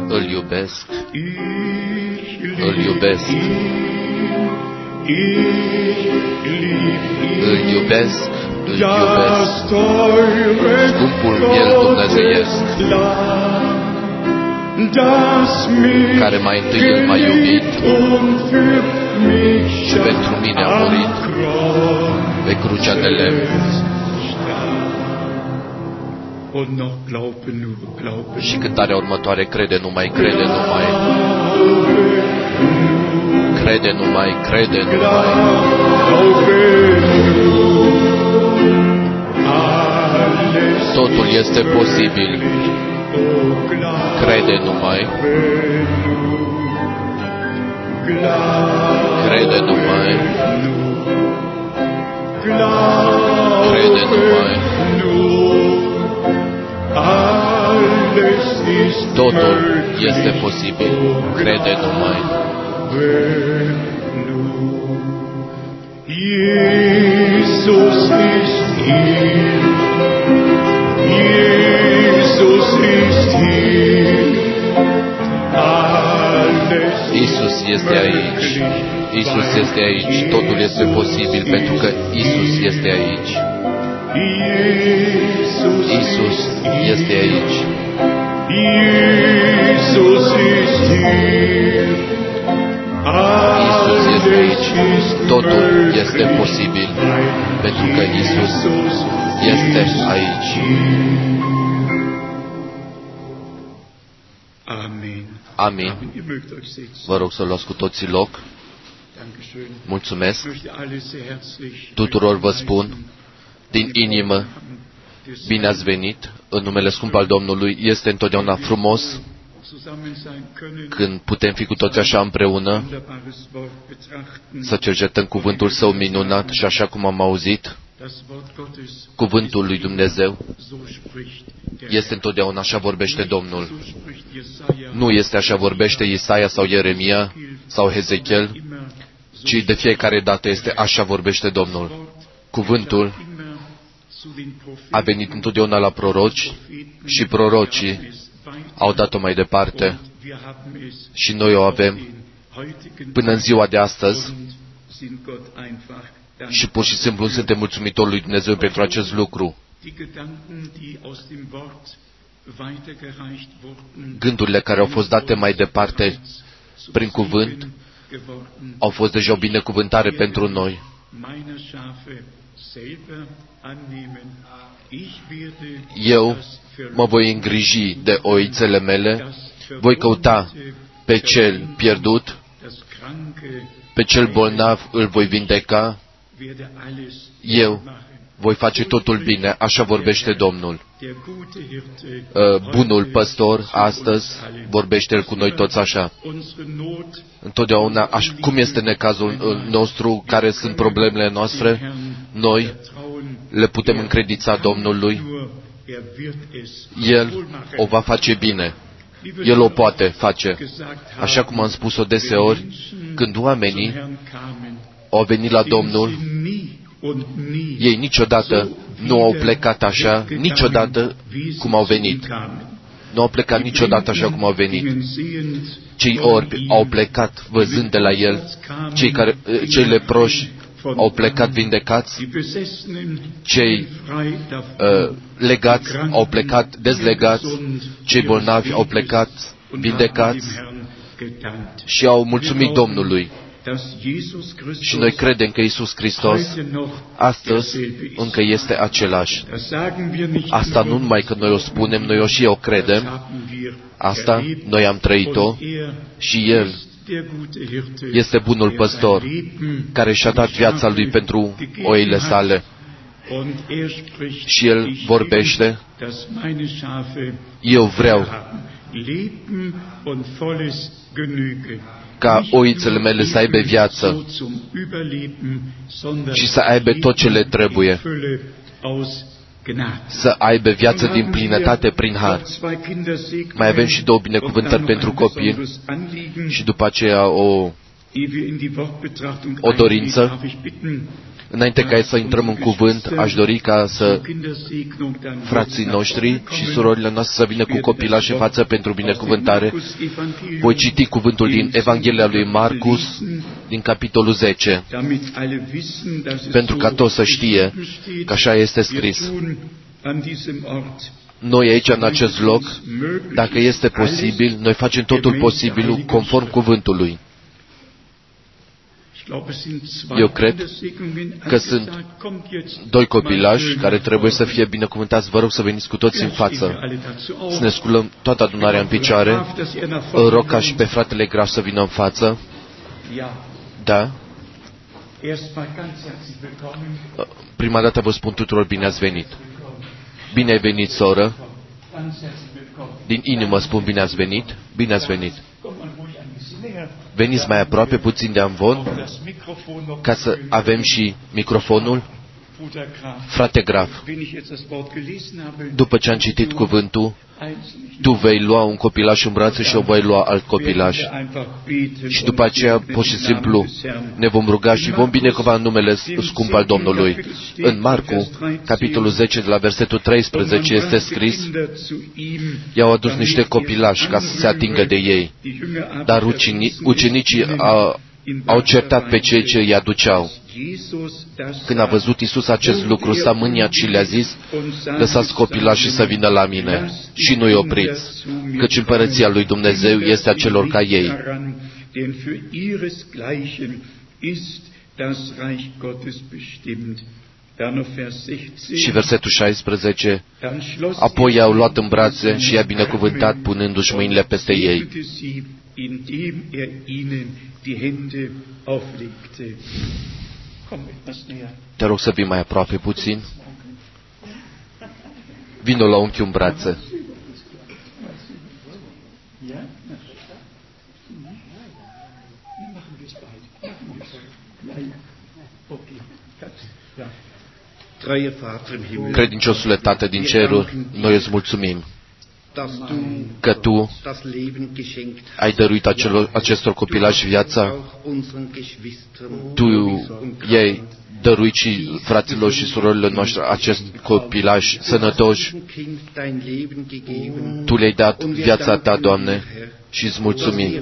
Îl iubesc. Îl iubesc. Îl iubesc. Îl iubesc. Scumpul miel dumnezeiesc, care mai întâi El m-a iubit și pentru mine a murit pe crucea de lemn. Și cântarea următoare, crede numai, crede numai. Crede numai, crede numai. Totul este posibil. Crede numai. Crede numai. Crede numai. Totul este posibil. Crede numai. Jesus ist hier. Jesus ist hier. Isus este aici. Isus este aici. Totul este posibil pentru că Isus este aici. Isus este aici. Jesus ist hier. Isus este aici. Totul este posibil pentru că Isus este aici. Amin. Vă rog să luați cu toții loc. Mulțumesc. Tuturor vă spun din inimă, bine ați venit în numele scump al Domnului. Este întotdeauna frumos când putem fi cu toți așa împreună, să cercetăm cuvântul Său minunat și așa cum am auzit, cuvântul lui Dumnezeu este întotdeauna așa vorbește Domnul. Nu este așa vorbește Isaia sau Ieremia sau Hezechiel, ci de fiecare dată este așa vorbește Domnul. Cuvântul a venit întotdeauna la proroci și prorocii au dat-o mai departe și noi o avem până în ziua de astăzi și pur și simplu suntem mulțumitori lui Dumnezeu pentru acest lucru. Gândurile care au fost date mai departe prin cuvânt au fost deja o binecuvântare pentru noi. Eu mă voi îngriji de oițele mele, voi căuta pe cel pierdut, pe cel bolnav îl voi vindeca, eu voi face totul bine, așa vorbește Domnul. Bunul păstor, astăzi, vorbește El cu noi toți așa. Întotdeauna, cum este necazul nostru, care sunt problemele noastre, noi le putem încredița Domnului. El o va face bine. El o poate face. Așa cum am spus-o deseori, când oamenii au venit la Domnul, ei niciodată nu au plecat așa, niciodată cum au venit. Nu au plecat niciodată așa cum au venit. Cei orbi au plecat văzând de la El, cei leproși au plecat vindecați, cei legați au plecat dezlegați, cei bolnavi au plecat vindecați și au mulțumit Domnului. Și noi credem că Iisus Hristos astăzi încă este același. Asta nu numai că noi o spunem, noi o și eu credem. Asta noi am trăit-o și El este bunul păstor care și-a dat viața Lui pentru oile sale. Și El vorbește, eu vreau ca oițele mele să aibă viață și să aibă tot ce le trebuie, să aibă viață din plinătate prin har. Mai avem și două binecuvântări pentru copii și după aceea o dorință. Înainte ca să intrăm în cuvânt, aș dori ca să frații noștri și surorile noastre să vină cu copilași în față pentru binecuvântare. Voi citi cuvântul din Evanghelia lui Marcus, din capitolul 10, pentru ca toți să știe că așa este scris. Noi aici, în acest loc, dacă este posibil, noi facem totul posibilul conform cuvântului. Eu cred că sunt doi copilași care trebuie să fie binecuvântați. Vă rog să veniți cu toți în față. Să ne sculăm toată adunarea în picioare. Îl rog ca și pe fratele Graf să vină în față. Da? Prima dată vă spun tuturor bine ați venit. Bine ai venit, soră. Din inimă spun bine ați venit. Bine ați venit. Veniți mai aproape puțin de amvon, ca să avem și microfonul. Frate Graf, după ce am citit cuvântul, tu vei lua un copilaș în brațe și eu voi lua alt copilaș. Și după aceea, pur și simplu, ne vom ruga și vom binecuvânta în numele scump al Domnului. În Marcu, capitolul 10, de la versetul 13, este scris: i-au adus niște copilași ca să se atingă de ei, dar ucenicii au certat pe cei ce îi aduceau. Când a văzut Iisus acest lucru, s-a mâniat și le-a zis: lăsați copilașii să vină la mine și nu-i opriți, căci împărăția lui Dumnezeu este a celor ca ei. Și versetul 16, apoi i-au luat în brațe și i-a binecuvântat punându-și mâinile peste ei. Te rog să vii mai aproape puțin. Vino la unchiul în brațe. Credinciosule Tată din ceruri, noi îți mulțumim că Tu ai dăruit acestor copilași viața. Tu i-ai dăruit și fraților și surorilor noștri acest copilași sănătoși. Tu le-ai dat viața Ta, Doamne, și îți mulțumim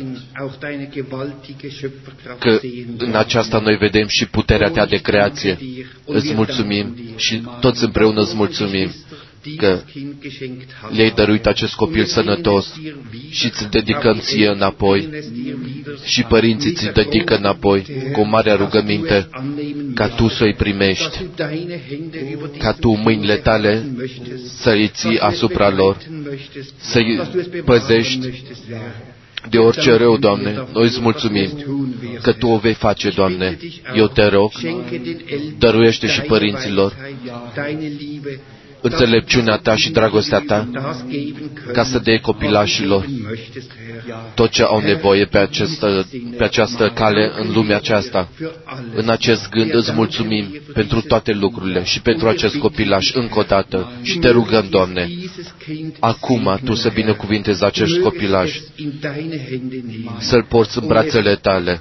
că în aceasta noi vedem și puterea Ta de creație. Îți mulțumim și toți împreună îți mulțumim că le-ai dăruit acest copil sănătos și ți-l dedicăm ție înapoi și părinții ți-l dedică înapoi cu o mare rugăminte ca Tu să-i primești, ca Tu mâinile Tale să-i ții asupra lor, să-i păzești de orice rău, Doamne. Noi îți mulțumim că Tu o vei face, Doamne. Eu te rog, dăruiește și părinților înțelepciunea Ta și dragostea Ta, ca să dea copilașilor tot ce au nevoie pe această cale în lumea aceasta. În acest gând îți mulțumim pentru toate lucrurile și pentru acest copilaș încă o dată și te rugăm, Doamne, acum Tu să binecuvintezi acest copilaș, să-l porți în brațele Tale,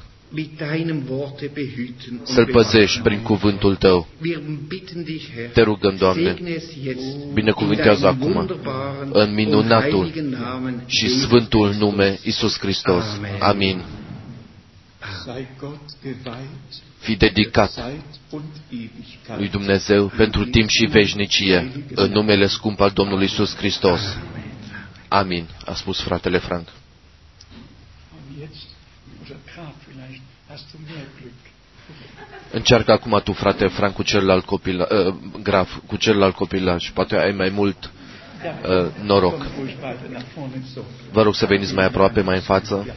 să-l păzești prin cuvântul Tău. Te rugăm, Doamne, binecuvintează acum în minunatul și sfântul nume Iisus Hristos. Amin. Fi dedicat lui Dumnezeu pentru timp și veșnicie, în numele scump al Domnului Iisus Hristos. Amin, a spus fratele Frank. Încearcă acum tu, frate Frank, cu celălalt Graf, cu celălalt copilaj. Poate ai mai mult noroc. Vă rog să veniți mai aproape, mai în față.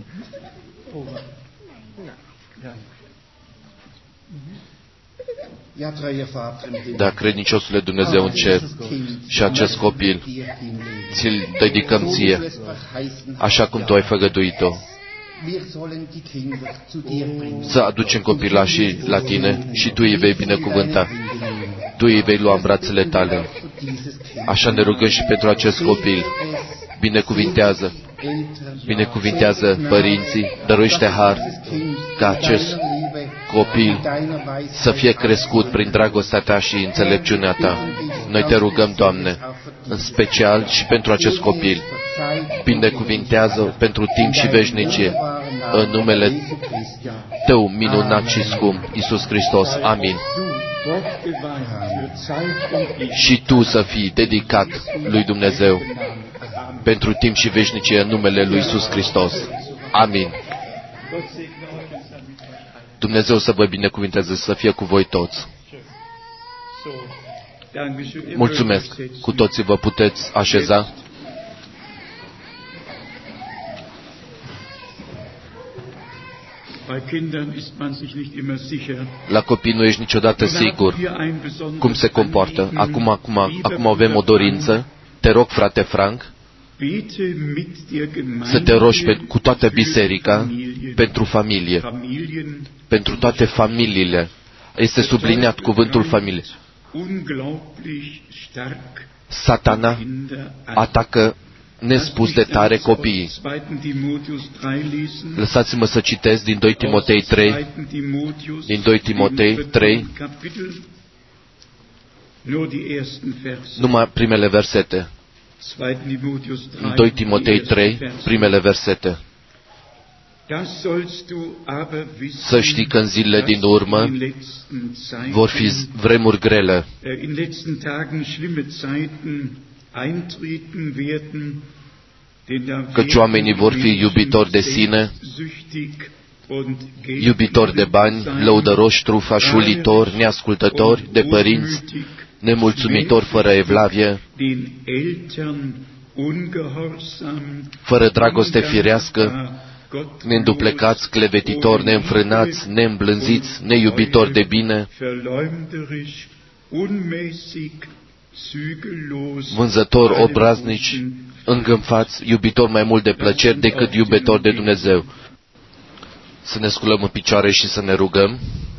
Da, credinciosule Dumnezeu în cer, și acest copil ți-l dedicăm ție, așa cum Tu ai făgăduit-o. Să aducem copilașii la Tine și Tu îi vei binecuvânta. Tu îi vei lua în brațele Tale. Așa ne rugăm și pentru acest copil. Binecuvintează părinții, dăruiește har ca acest copil să fie crescut prin dragostea Ta și înțelepciunea Ta. Noi Te rugăm, Doamne, în special și pentru acest copil. Bindecuvintează pentru timp și veșnicie, în numele Tău minunat și scump, Iisus Hristos. Amin. Și Tu să fii dedicat lui Dumnezeu pentru timp și veșnicie, în numele lui Iisus Hristos. Amin. Dumnezeu să vă binecuvinteze, să fie cu voi toți. Mulțumesc. Cu toții vă puteți așeza. La copii nu ești niciodată sigur cum se comportă. Acum avem o dorință. Te rog, frate Frank, să te rogi cu toată biserica pentru familie, pentru toate familiile. Este subliniat cuvântul familie. Satana atacă nespus de tare copiii. Lăsați-mă să citesc din 2 Timotei 3, din 2 Timotei 3, numai primele versete. 2 Timotei 3, primele versete. Să știi că în zilele din urmă vor fi vremuri grele, căci oamenii vor fi iubitori de sine, iubitori de bani, lăudăroși, trufași, ulitori, neascultători de părinți, nemulțumitori, fără evlavie, fără dragoste firească, neînduplecați, clevetitori, neînfrânați, neîmblânziți, neiubitori de bine, vânzători obraznici, îngânfați, iubitori mai mult de plăceri decât iubitori de Dumnezeu. Să ne sculăm în picioare și să ne rugăm.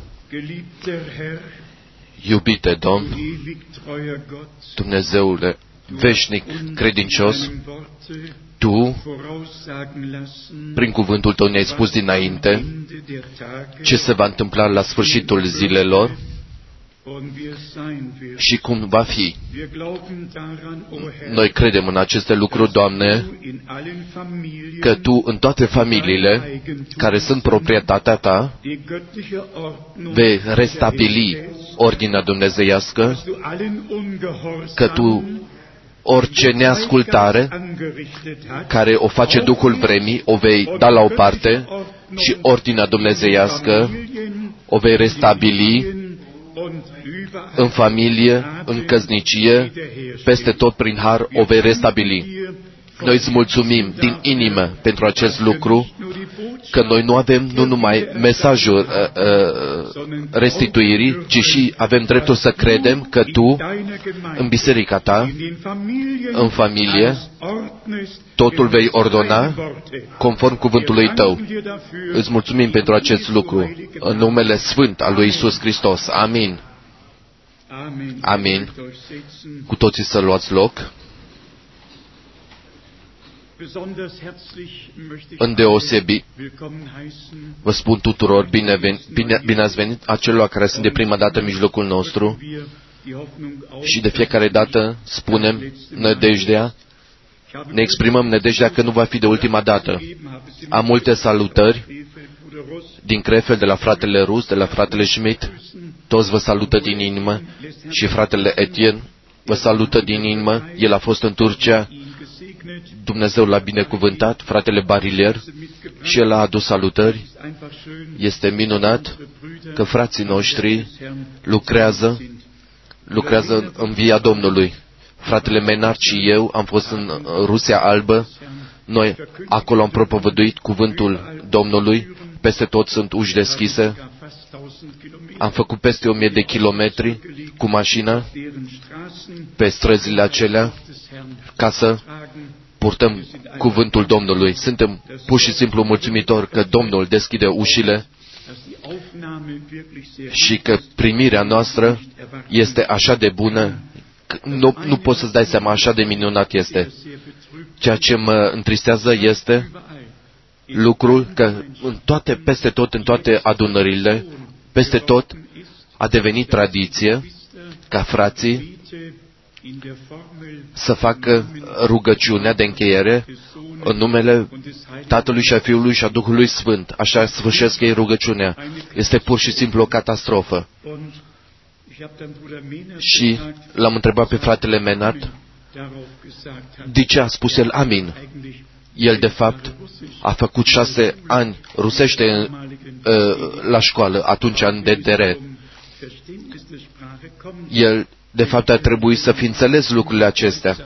Iubite Domn, Dumnezeule veșnic credincios, Tu, prin cuvântul Tău ne-ai spus dinainte ce se va întâmpla la sfârșitul zilelor și cum va fi. Noi credem în aceste lucruri, Doamne, că Tu, în toate familiile care sunt proprietatea Ta, vei restabili ordinea dumnezeiască, că Tu orice neascultare care o face Duhul vremii, o vei da la o parte și ordinea dumnezeiască o vei restabili în familie, în căsnicie, peste tot prin har o vei restabili. Noi îți mulțumim din inimă pentru acest lucru, că noi nu avem nu numai mesajul restituirii, ci și avem dreptul să credem că Tu, în biserica Ta, în familie, totul vei ordona conform cuvântului Tău. Îți mulțumim pentru acest lucru, în numele sfânt al lui Iisus Hristos. Amin. Amin. Cu toții să luați loc. Îndeosebi, vă spun tuturor bine ați venit, acelor care sunt de prima dată în mijlocul nostru și de fiecare dată spunem nădejdea, ne exprimăm nădejdea că nu va fi de ultima dată. Am multe salutări din Krefeld, de la fratele Rus, de la fratele Schmidt, toți vă salută din inimă și fratele Etienne vă salută din inimă, el a fost în Turcia, Dumnezeu l-a binecuvântat, fratele Barilier, și el a adus salutări. Este minunat că frații noștri lucrează în via Domnului. Fratele Menard și eu am fost în Rusia Albă, noi acolo am propovăduit cuvântul Domnului, peste tot sunt uși deschise. Am făcut peste 1000 de kilometri cu mașina pe străzile acelea ca să purtăm cuvântul Domnului. Suntem pur și simplu mulțumitori că Domnul deschide ușile și că primirea noastră este așa de bună, nu poți să-ți dai seama, așa de minunat este. Ceea ce mă întristează este lucrul că peste tot, în toate adunările, Peste tot a devenit tradiție ca frații să facă rugăciunea de încheiere în numele Tatălui și a Fiului și a Duhului Sfânt. Așa sfârșesc ei rugăciunea. Este pur și simplu o catastrofă. Și l-am întrebat pe fratele Menard de ce a spus el amin. El, de fapt, a făcut 6 ani rusește la școală, atunci în DDR. El, de fapt, ar trebui să fi înțeles lucrurile acestea.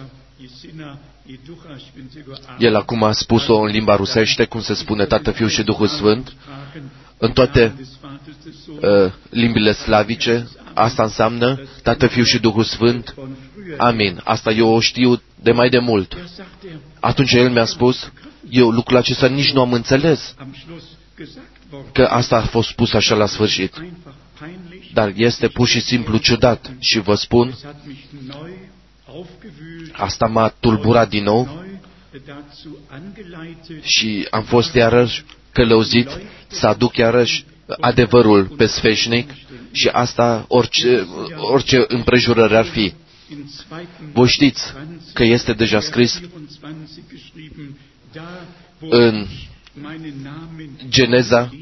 El acum a spus-o în limba rusește, cum se spune Tată, Fiul și Duhul Sfânt, în toate limbile slavice. Asta înseamnă Tată, Fiul și Duhul Sfânt. Amin. Asta eu o știu de mai de mult. Atunci el mi-a spus, eu lucrul acesta nici nu am înțeles, că asta a fost spus așa la sfârșit. Dar este pur și simplu ciudat. Și vă spun, asta m-a tulburat din nou și am fost iarăși călăuzit să aduc iarăși adevărul pe sfeșnic și asta orice împrejurări ar fi. Voi știți că este deja scris în Geneza,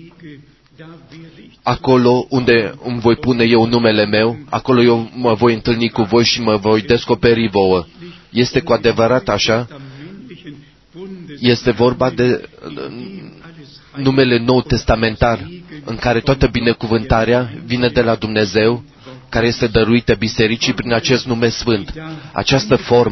acolo unde îmi voi pune eu numele meu, acolo eu mă voi întâlni cu voi și mă voi descoperi vouă. Este cu adevărat așa? Este vorba de numele nou testamentar, în care toată binecuvântarea vine de la Dumnezeu, care este dăruită bisericii prin acest nume sfânt. Această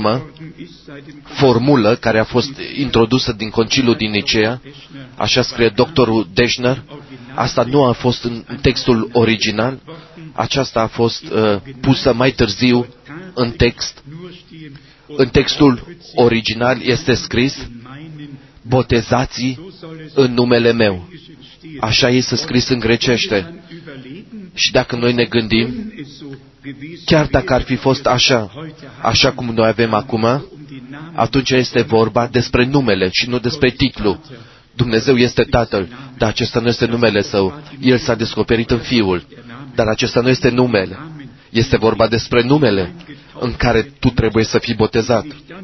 formulă care a fost introdusă din conciliul din Nicea, așa scrie doctorul Deschner, asta nu a fost în textul original, aceasta a fost pusă mai târziu în text. În textul original este scris, botezați în numele meu. Așa este scris în grecește. Și dacă noi ne gândim, chiar dacă ar fi fost așa cum noi avem acum, atunci este vorba despre numele și nu despre titlu. Dumnezeu este Tatăl, dar acesta nu este numele Său. El s-a descoperit în Fiul, dar acesta nu este numele. Este vorba despre numele în care tu trebuie să fii botezat.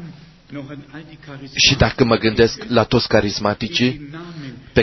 Și dacă mă gândesc la toți carismaticii pe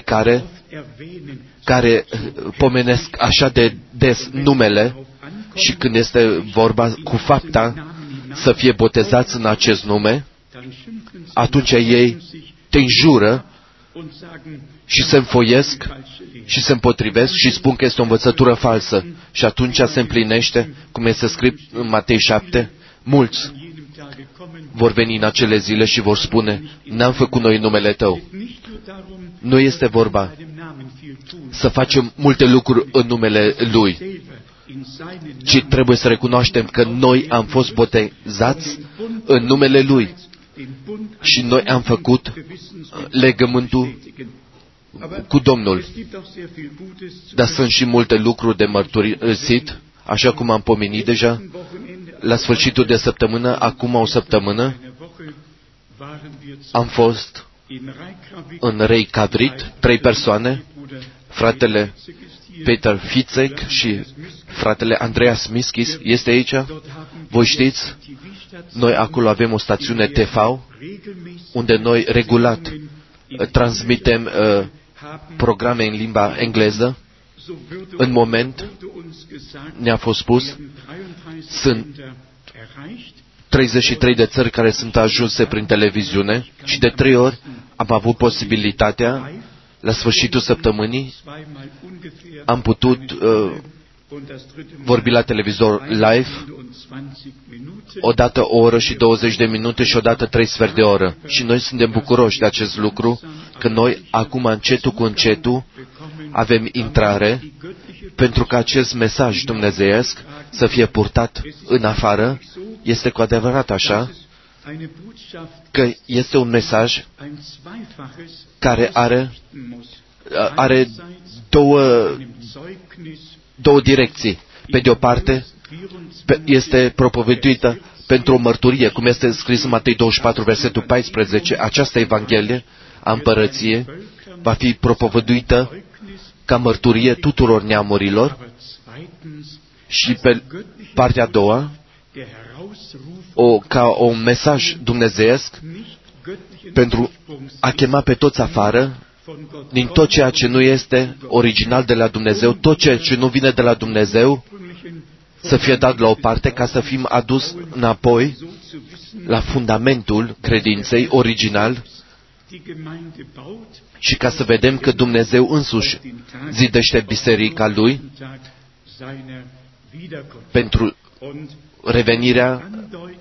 care pomenesc așa de des numele și când este vorba cu fapta să fie botezați în acest nume, atunci ei te înjură și se înfoiesc și se împotrivesc și spun că este o învățătură falsă. Și atunci se împlinește, cum este scris în Matei 7, mulți vor veni în acele zile și vor spune, n-am făcut noi numele Tău. Nu este vorba să facem multe lucruri în numele Lui, ci trebuie să recunoaștem că noi am fost botezați în numele Lui și noi am făcut legământul cu Domnul. Dar sunt și multe lucruri de mărturisit, așa cum am pomenit deja, la sfârșitul de săptămână, acum o săptămână, am fost în Reykjavik, 3 persoane, fratele Peter Fitzek și fratele Andreas Miskis este aici. Voi știți, noi acolo avem o stațiune TV, unde noi regulat transmitem programe în limba engleză. În moment ne-a fost spus, sunt 33 de țări care sunt ajunse prin televiziune și de 3 ori am avut posibilitatea, la sfârșitul săptămânii, am putut vorbi la televizor live, odată o oră și 20 de minute și odată 3 sfert de oră. Și noi suntem bucuroși de acest lucru, că noi acum încetul cu încetul avem intrare pentru că acest mesaj dumnezeiesc să fie purtat în afară. Este cu adevărat așa că este un mesaj care are două direcții. Pe de o parte, este propovăduită pentru o mărturie, cum este scris în Matei 24, versetul 14. Această Evanghelie a Împărăției va fi propovăduită ca mărturie tuturor neamurilor, și pe partea a doua, ca un mesaj dumnezeiesc pentru a chema pe toți afară din tot ceea ce nu este original de la Dumnezeu, tot ceea ce nu vine de la Dumnezeu, să fie dat la o parte ca să fim adus înapoi la fundamentul credinței original și ca să vedem că Dumnezeu însuși zidește biserica Lui pentru revenirea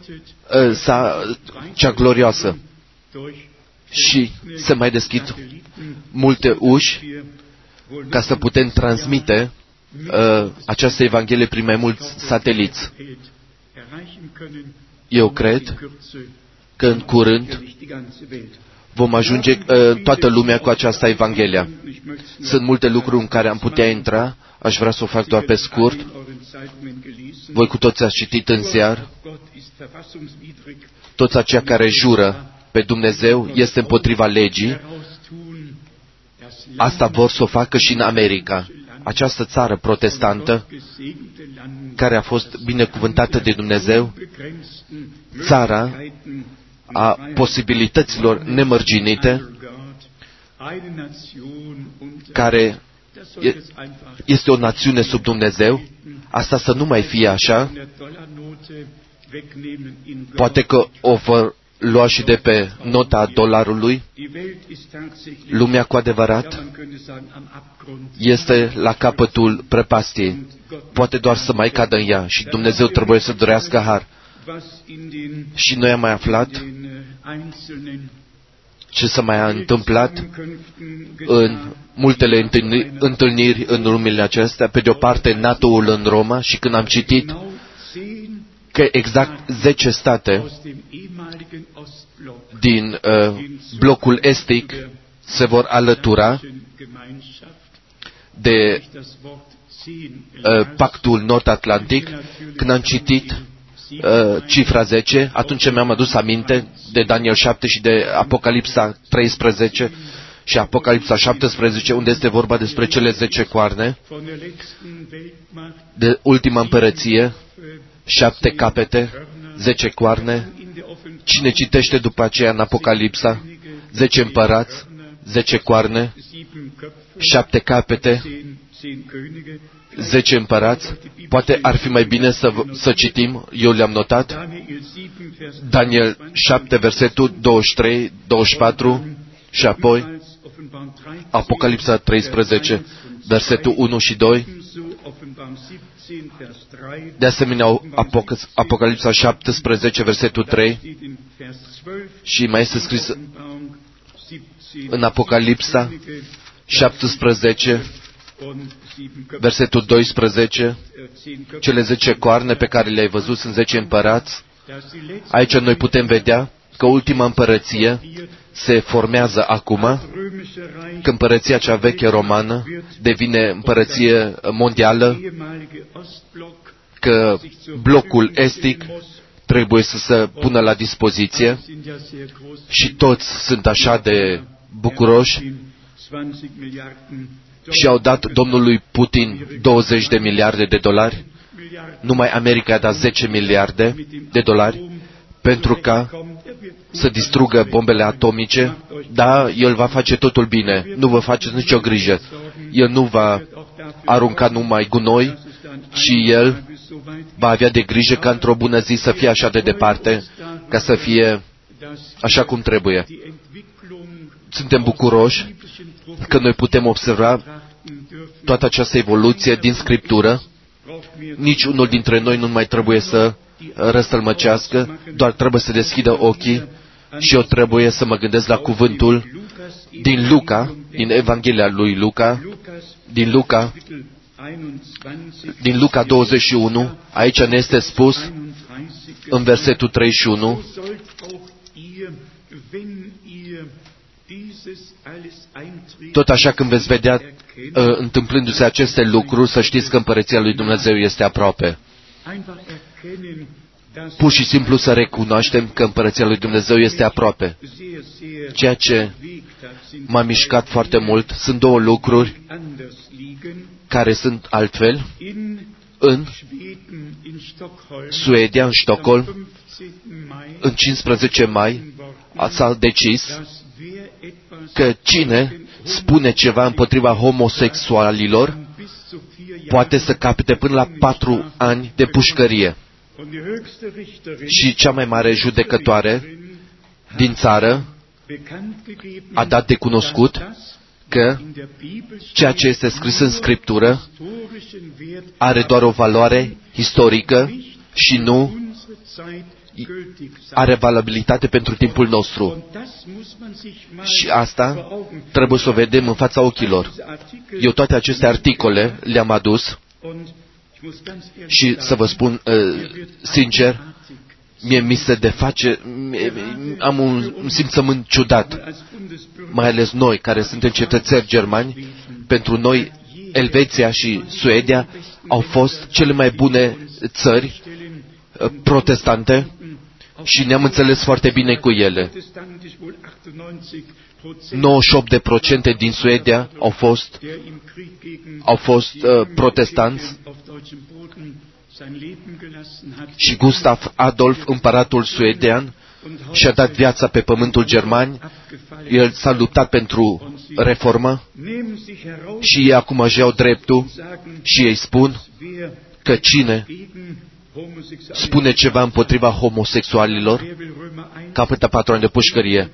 cea glorioasă. Și se mai deschid multe uși ca să putem transmite această Evanghelie prin mai mulți sateliți. Eu cred că în curând vom ajunge toată lumea cu această Evanghelie. Sunt multe lucruri în care am putea intra, aș vrea să o fac doar pe scurt. Voi cu toți ați citit în ziar, toți aceia care jură pe Dumnezeu este împotriva legii. Asta vor să o facă și în America. Această țară protestantă, care a fost binecuvântată de Dumnezeu, țara a posibilităților nemărginite, care este o națiune sub Dumnezeu, asta să nu mai fie așa. Poate că o vor lua și de pe nota dolarului. Lumea cu adevărat este la capătul prăpastiei. Poate doar să mai cadă în ea și Dumnezeu trebuie să dorească har. Și noi am mai aflat ce s-a mai întâmplat în multele întâlniri în lumile acestea. Pe de o parte, NATO-ul în Roma, și când am citit că exact 10 state din blocul estic se vor alătura de pactul nord-atlantic, când am citit cifra 10, atunci mi-am adus aminte de Daniel 7 și de Apocalipsa 13 și Apocalipsa 17, unde este vorba despre cele 10 coarne, de ultima împărăție, 7 capete, 10 coarne. Cine citește după aceea în Apocalipsa, 10 împărați, 10 coarne, 7 capete, 10 împărați, poate ar fi mai bine să citim, eu le-am notat, Daniel 7, versetul 23, 24 și apoi Apocalipsa 13, versetul 1 și 2, de asemenea Apocalipsa 17, versetul 3 și mai este scris în Apocalipsa 17, versetul 12, cele 10 coarne pe care le-ai văzut sunt 10 împărați. Aici noi putem vedea că ultima împărăție se formează acum, că împărăția cea veche romană devine împărăție mondială, că blocul estic trebuie să se pună la dispoziție și toți sunt așa de bucuroși și au dat domnului Putin 20 de miliarde de dolari. Numai America a dat 10 miliarde de dolari pentru ca să distrugă bombele atomice. Da, el va face totul bine, nu vă faceți nicio grijă. El nu va arunca numai gunoi, ci el va avea de grijă ca într-o bună zi să fie așa de departe, ca să fie așa cum trebuie. Suntem bucuroși că noi putem observa toată această evoluție din Scriptură. Nici unul dintre noi nu mai trebuie să răstălmăcească, doar trebuie să deschidă ochii și eu trebuie să mă gândesc la cuvântul din Luca, din Evanghelia lui Luca, din Luca 21, aici ne este spus în versetul 31, tot așa când veți vedea întâmplându-se aceste lucruri, să știți că împărăția lui Dumnezeu este aproape. Pur și simplu să recunoaștem că împărăția lui Dumnezeu este aproape. Ceea ce m-a mișcat foarte mult sunt două lucruri care sunt altfel. În Suedia, în Stockholm, în 15 mai, s-a decis că cine spune ceva împotriva homosexualilor poate să capete până la 4 ani de pușcărie. Și cea mai mare judecătoare din țară a dat de cunoscut că ceea ce este scris în Scriptură are doar o valoare istorică și nu are valabilitate pentru timpul nostru. Și asta trebuie să o vedem în fața ochilor. Eu toate aceste articole le-am adus și să vă spun sincer, mie mi se deface, am un simțământ ciudat, mai ales noi care suntem cetățeni germani. Pentru noi, Elveția și Suedia au fost cele mai bune țări protestante și ne-am înțeles foarte bine cu ele. 98% din Suedia au fost protestanți și Gustav Adolf, împăratul suedean, și-a dat viața pe pământul german. El s-a luptat pentru reformă și ei acum își iau dreptul și ei spun că cine spune ceva împotriva homosexualilor capătă 4 ani de pușcărie.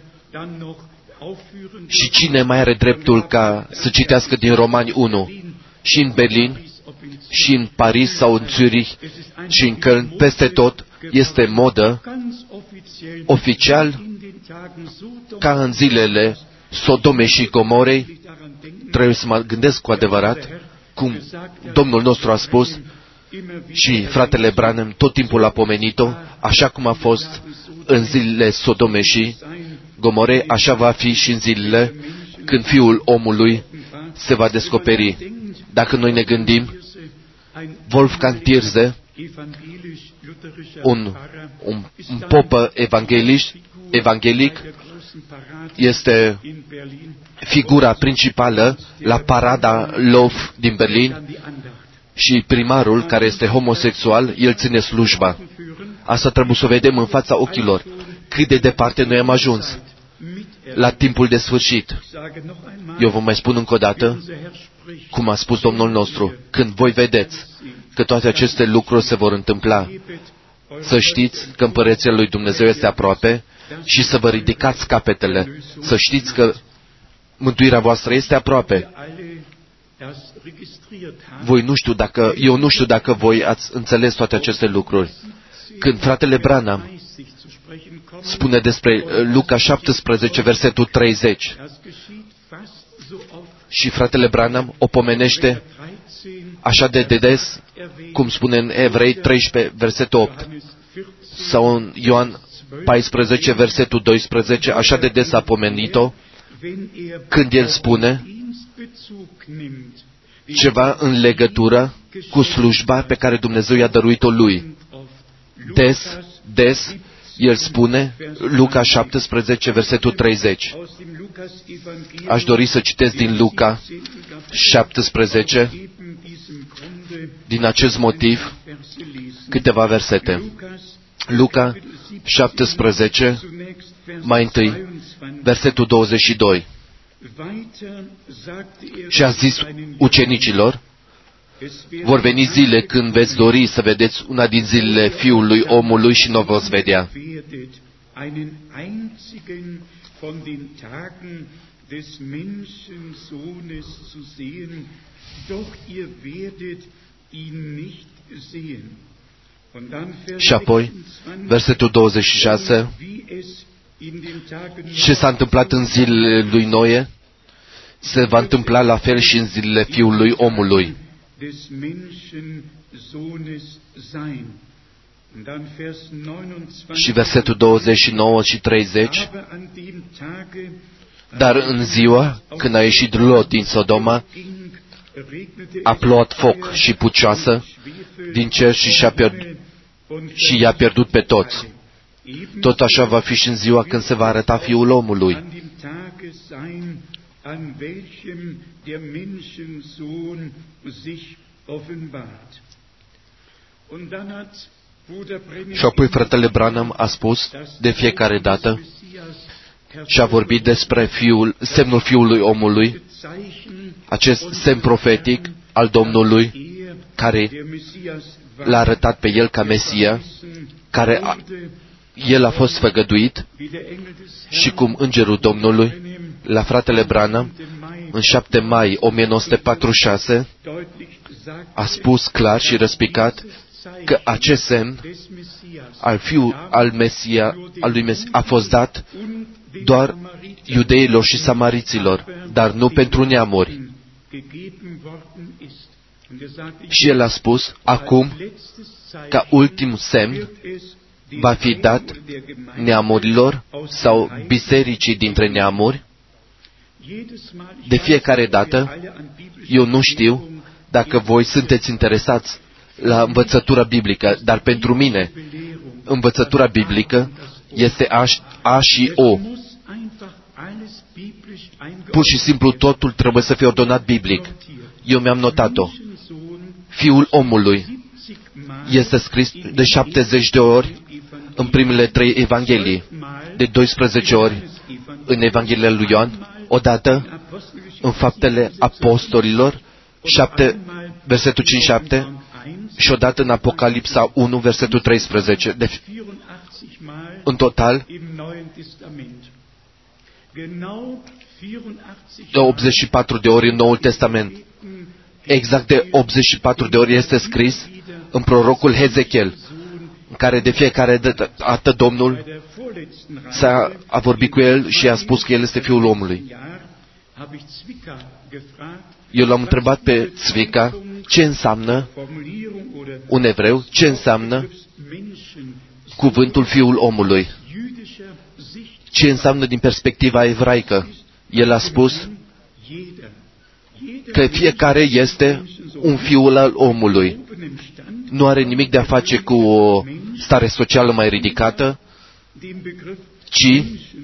Și cine mai are dreptul ca să citească din Romani 1 și în Berlin și în Paris sau în Zurich și în Köln, peste tot este modă oficial ca în zilele Sodomei și Gomorei. Trebuie să mă gândesc cu adevărat cum Domnul nostru a spus și fratele Branham tot timpul a pomenit-o, așa cum a fost în zilele Sodomei și Gomorei, așa va fi și în zilele când Fiul omului se va descoperi. Dacă noi ne gândim, Wolfgang Thierse, un popă evanghelic, este figura principală la parada Love din Berlin și primarul, care este homosexual, el ține slujba. Asta trebuie să o vedem în fața ochilor. Cât de departe noi am ajuns la timpul de sfârșit. Eu vă mai spun încă o dată, cum a spus Domnul nostru, când voi vedeți că toate aceste lucruri se vor întâmpla, să știți că împărăția lui Dumnezeu este aproape și să vă ridicați capetele, să știți că mântuirea voastră este aproape. Eu nu știu dacă voi ați înțeles toate aceste lucruri. Când fratele Branham spune despre Luca 17, versetul 30, și fratele Branham o pomenește așa de des, cum spune în Evrei 13, versetul 8, sau în Ioan 14, versetul 12, așa de des a pomenit-o, când el spune ceva în legătură cu slujba pe care Dumnezeu i-a dăruit-o lui. Des, el spune, Luca 17, versetul 30. Aș dori să citesc din Luca 17, din acest motiv, câteva versete. Luca 17, mai întâi, versetul 22. Și a zis ucenicilor, vor veni zile când veți dori să vedeți una din zilele Fiului omului și nu o veți vedea. Și apoi, versetul 26, ce s-a întâmplat în zilele lui Noe, se va întâmpla la fel și în zilele Fiului omului. Și versetul 29 și 30, dar în ziua când a ieșit Lot din Sodoma, a plouat foc și pucioasă din cer și i-a pierdut pe toți. Tot așa va fi și în ziua când se va arăta Fiul omului. Și apoi fratele Branham a spus de fiecare dată și a vorbit despre semnul Fiului Omului, acest semn profetic al Domnului, care l-a arătat pe el ca Mesia, care el a fost făgăduit, și cum îngerul Domnului, la fratele Branham, în 7 mai 1946, a spus clar și răspicat că acest semn al lui Mesia a fost dat doar iudeilor și samariților, dar nu pentru neamuri. Și el a spus, acum, ca ultim semn, va fi dat neamurilor sau bisericii dintre neamuri. De fiecare dată, eu nu știu dacă voi sunteți interesați la învățătura biblică, dar pentru mine, învățătura biblică este A și O. Pur și simplu totul trebuie să fie ordonat biblic. Eu mi-am notat-o. Fiul omului este scris de 70 de ori în primele 3 evanghelii, de 12 ori în Evanghelia lui Ioan, odată în Faptele Apostolilor, 7, versetul 5-7, și odată în Apocalipsa 1, versetul 13. În total, de 84 de ori în Noul Testament. Exact de 84 de ori este scris în prorocul Hezechiel, în care de fiecare dată Domnul a vorbit cu el și a spus că el este Fiul omului. Eu l-am întrebat pe Tzvika ce înseamnă un evreu, ce înseamnă cuvântul Fiul omului, ce înseamnă din perspectiva evraică. El a spus că fiecare este un fiul al omului. Nu are nimic de a face cu o stare socială mai ridicată, ci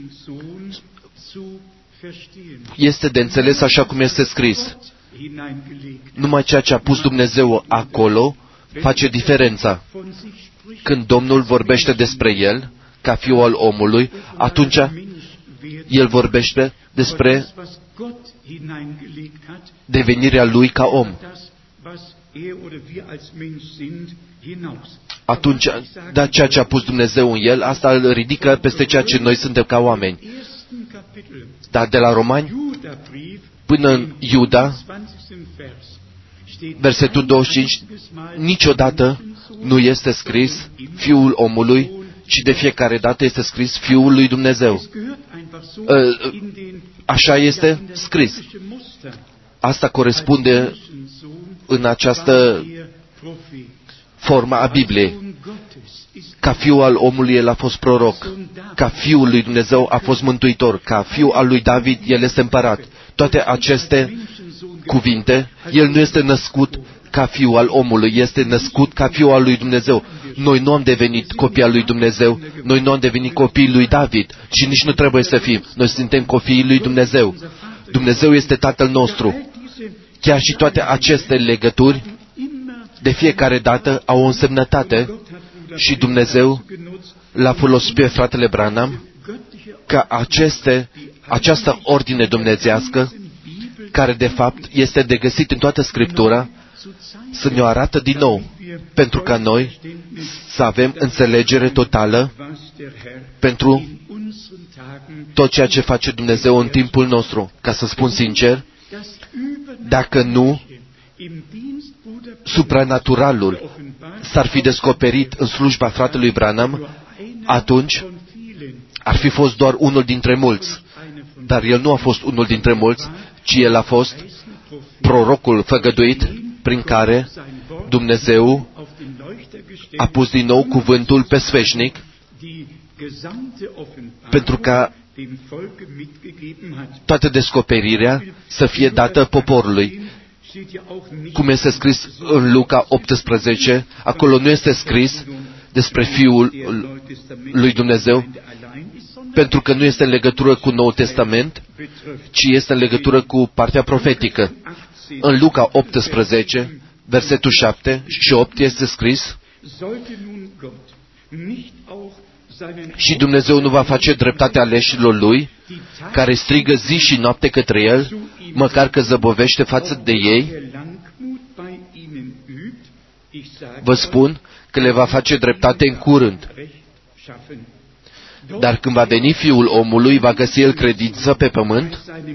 este de înțeles așa cum este scris. Numai ceea ce a pus Dumnezeu acolo face diferența. Când Domnul vorbește despre El, ca Fiul al omului, atunci El vorbește despre devenirea Lui ca om. Atunci, da, ceea ce a pus Dumnezeu în El, asta îl ridică peste ceea ce noi suntem ca oameni. Dar de la Romani până în Iuda, versetul 25, niciodată nu este scris Fiul omului, ci de fiecare dată este scris Fiul lui Dumnezeu. Așa este scris. Asta corespunde în această formă a Bibliei. Ca Fiul al omului El a fost proroc, ca Fiul lui Dumnezeu a fost mântuitor, ca Fiul al lui David El este împărat. Toate aceste cuvinte, El nu este născut ca Fiul al omului, este născut ca Fiul al lui Dumnezeu. Noi nu am devenit copii al lui Dumnezeu, noi nu am devenit copiii lui David și nici nu trebuie să fim. Noi suntem copiii lui Dumnezeu. Dumnezeu este Tatăl nostru. Chiar și toate aceste legături, de fiecare dată, au o însemnătate și Dumnezeu l-a folosit pe fratele Branham ca această ordine dumnezeiască, care de fapt este de găsit în toată Scriptura, să ne arată din nou, pentru ca noi să avem înțelegere totală pentru tot ceea ce face Dumnezeu în timpul nostru. Ca să spun sincer, dacă nu, supranaturalul s-ar fi descoperit în slujba fratelui Branham, atunci ar fi fost doar unul dintre mulți. Dar el nu a fost unul dintre mulți, ci el a fost prorocul făgăduit prin care Dumnezeu a pus din nou cuvântul pe sfeșnic pentru ca toată descoperirea să fie dată poporului. Cum este scris în Luca 18, acolo nu este scris despre Fiul lui Dumnezeu, pentru că nu este în legătură cu Noul Testament, ci este în legătură cu partea profetică. În Luca 18, versetul 7 și 8 este scris: și Dumnezeu nu va face dreptate aleșilor Lui, care strigă zi și noapte către El, măcar că zăbovește față de ei? Vă spun că le va face dreptate în curând. Dar când va veni Fiul omului, va găsi El credință pe pământ?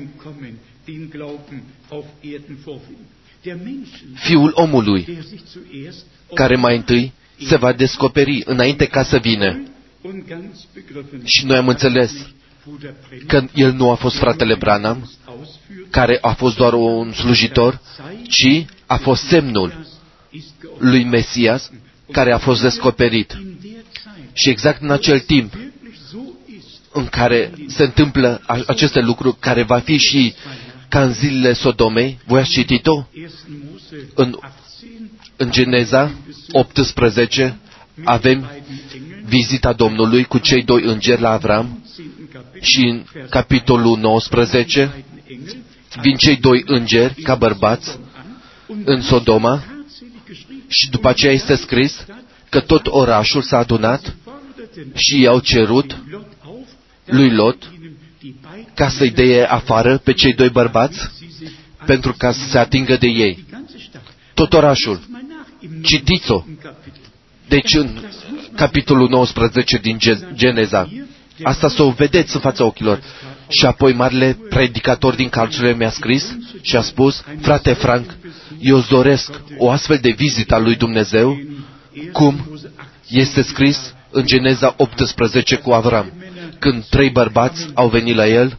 Fiul omului, care mai întâi se va descoperi înainte ca să vină. Și noi am înțeles că el nu a fost fratele Branham, care a fost doar un slujitor, ci a fost semnul lui Mesias, care a fost descoperit. Și exact în acel timp în care se întâmplă aceste lucruri, care va fi și ca în zilele Sodomei, voi ați citit-o? În Geneza 18 avem vizita Domnului cu cei doi îngeri la Avram și în capitolul 19 vin cei doi îngeri ca bărbați în Sodoma și după aceea este scris că tot orașul s-a adunat și i-au cerut lui Lot ca să-i dea afară pe cei doi bărbați pentru ca să se atingă de ei. Tot orașul. Citiți-o. Deci în capitolul 19 din Geneza. Asta să o vedeți în fața ochilor. Și apoi marele predicator din Calciule mi-a scris și a spus: frate Frank, eu îți doresc o astfel de vizită a lui Dumnezeu, cum este scris în Geneza 18 cu Avram, când 3 bărbați au venit la el,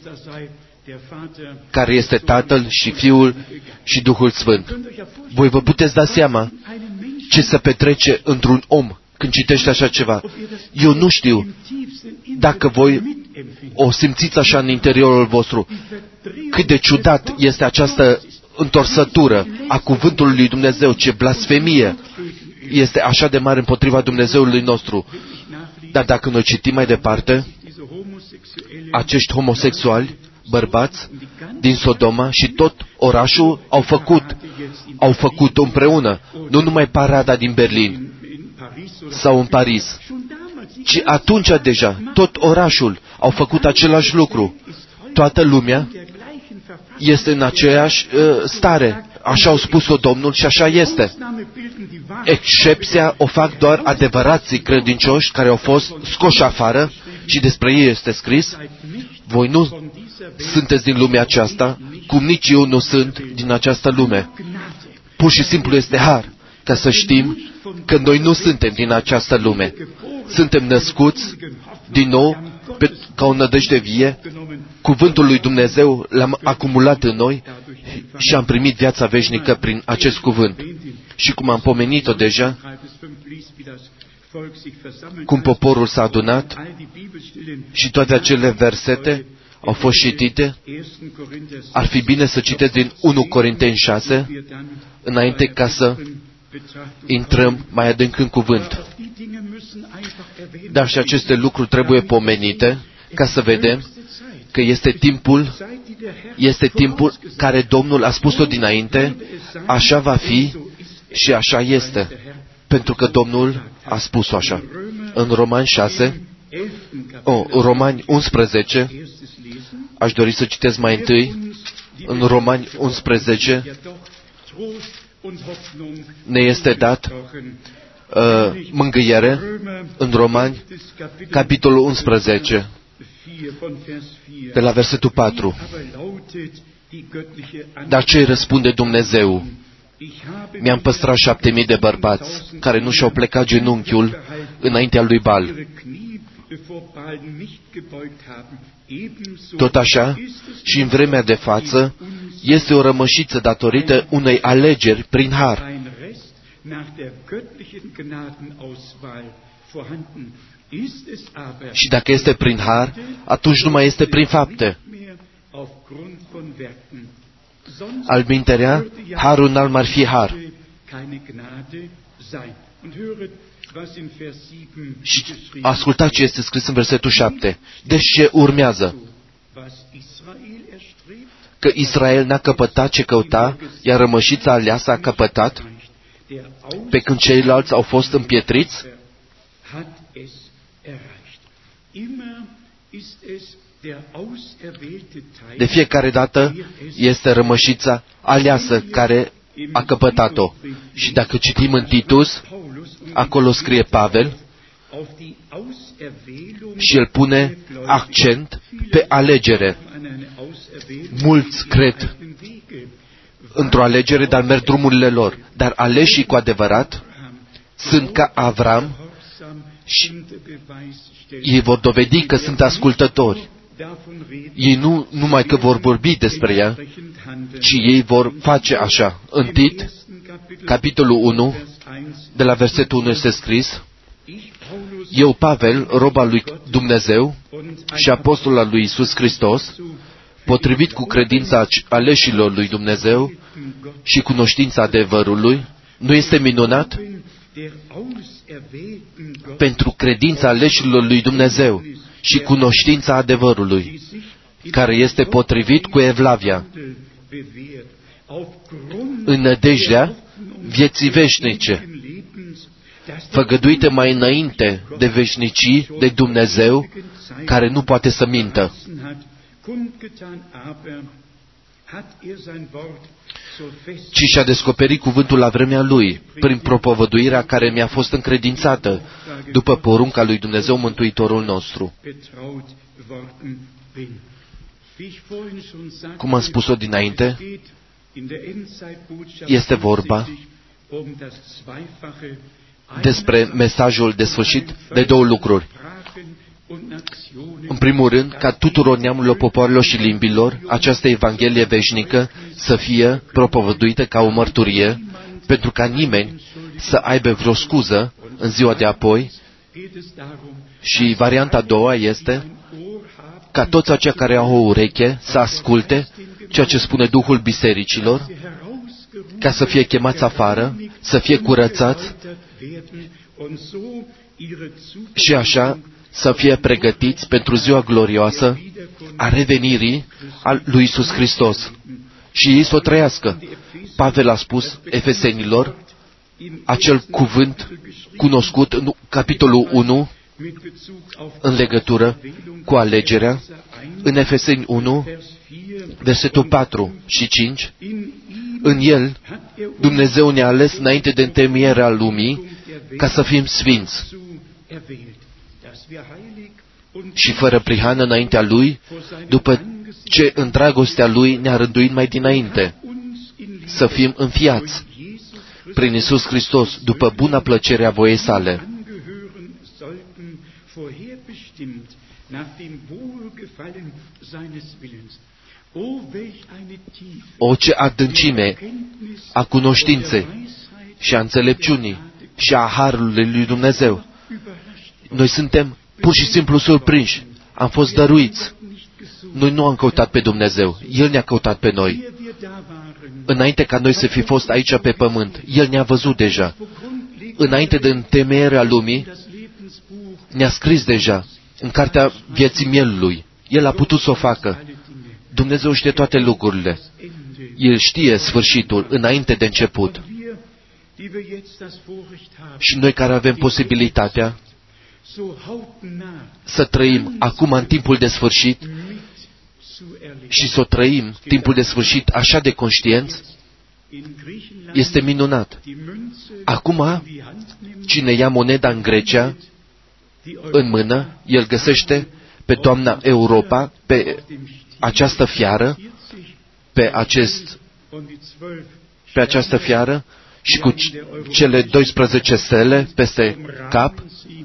care este Tatăl și Fiul și Duhul Sfânt. Voi vă puteți da seama ce se petrece într-un om când citește așa ceva. Eu nu știu dacă voi o simțiți așa în interiorul vostru. Cât de ciudat este această întorsătură a cuvântului lui Dumnezeu, ce blasfemie este așa de mare împotriva Dumnezeului nostru. Dar dacă noi citim mai departe, acești homosexuali, bărbați din Sodoma și tot orașul au făcut împreună, nu numai parada din Berlin sau în Paris, ci atunci deja tot orașul au făcut același lucru. Toată lumea este în aceeași stare. Așa au spus-o Domnul și așa este. Excepția o fac doar adevărații credincioși care au fost scoși afară și despre ei este scris: voi nu sunteți din lumea aceasta, cum nici eu nu sunt din această lume. Pur și simplu este har, ca să știm că noi nu suntem din această lume. Suntem născuți din nou ca o nădejde vie. Cuvântul lui Dumnezeu l-am acumulat în noi și am primit viața veșnică prin acest cuvânt. Și cum am pomenit-o deja, cum poporul s-a adunat și toate acele versete au fost citite, ar fi bine să citeți din 1 Corinteni 6, înainte ca să intrăm mai adânc în cuvânt. Dar și aceste lucruri trebuie pomenite ca să vedem că este timpul care Domnul a spus-o dinainte, așa va fi și așa este. Pentru că Domnul a spus-o așa. În Romani 11, aș dori să citesc mai întâi, în Romani 11, ne este dat mângâiere în Romani, capitolul 11, de la versetul 4. Dar ce răspunde Dumnezeu? Mi-am păstrat 7.000 de bărbați care nu și-au plecat genunchiul înaintea lui Baal. Tot așa, și în vremea de față, este o rămășiță datorită unei alegeri prin har. Și dacă este prin har, atunci nu mai este prin fapte. Alminterea, harul n-ar mai fi har. Și ascultați ce este scris în versetul 7. Deci ce urmează? Că Israel n-a căpătat ce căuta, iar rămășița aleasă a căpătat, pe când ceilalți au fost împietriți? De fiecare dată este rămășița aleasă care a căpătat-o. Și dacă citim în Titus, acolo scrie Pavel și el pune accent pe alegere. Mulți cred într-o alegere, dar merg drumurile lor. Dar aleșii cu adevărat sunt ca Avram și ei vor dovedi că sunt ascultători. Ei nu numai că vor vorbi despre ea, ci ei vor face așa. În Tit, capitolul 1, de la versetul 1 este scris: Eu, Pavel, rob al lui Dumnezeu și apostol al lui Iisus Hristos, potrivit cu credința aleșilor lui Dumnezeu și cunoștința adevărului, nu este minunat? Pentru credința aleșilor lui Dumnezeu și cunoștința adevărului, care este potrivit cu evlavia, în nădejdea vieții veșnice, făgăduite mai înainte de veșnicii de Dumnezeu, care nu poate să mintă. Ci și-a descoperit cuvântul la vremea Lui, prin propovăduirea care mi-a fost încredințată, după porunca lui Dumnezeu Mântuitorul nostru. Cum am spus-o dinainte, este vorba despre mesajul de sfârșit de două lucruri. În primul rând, ca tuturor neamurilor, popoarelor și limbilor, această Evanghelie veșnică să fie propovăduită ca o mărturie, pentru ca nimeni să aibă vreo scuză în ziua de apoi. Și varianta a doua este ca toți aceia care au o ureche să asculte ceea ce spune Duhul bisericilor, ca să fie chemați afară, să fie curățați și așa să fie pregătiți pentru ziua glorioasă a revenirii al lui Iisus Hristos. Și ei să o trăiască. Pavel a spus Efesenilor acel cuvânt cunoscut în capitolul 1 în legătură cu alegerea, în Efeseni 1, versetul 4 și 5, în el Dumnezeu ne-a ales înainte de întemeierea lumii ca să fim sfinți și fără prihană înaintea Lui, după ce în dragostea Lui ne-a rânduit mai dinainte, să fim înfiați prin Iisus Hristos, după buna plăcere a voiei sale. O, ce adâncime a cunoștinței și a înțelepciunii și a harului lui Dumnezeu! Noi suntem pur și simplu surprinși. Am fost dăruiți. Noi nu am căutat pe Dumnezeu. El ne-a căutat pe noi. Înainte ca noi să fi fost aici pe pământ, El ne-a văzut deja. Înainte de întemeierea lumii, ne-a scris deja în cartea vieții mielului. El a putut să o facă. Dumnezeu știe toate lucrurile. El știe sfârșitul înainte de început. Și noi care avem posibilitatea să trăim acum în timpul de sfârșit și să o trăim timpul de sfârșit așa de conștienți, este minunat. Acum, cine ia moneda în Grecia, în mână, el găsește pe doamna Europa, pe această fiară, pe această fiară și cu cele 12 stele peste cap.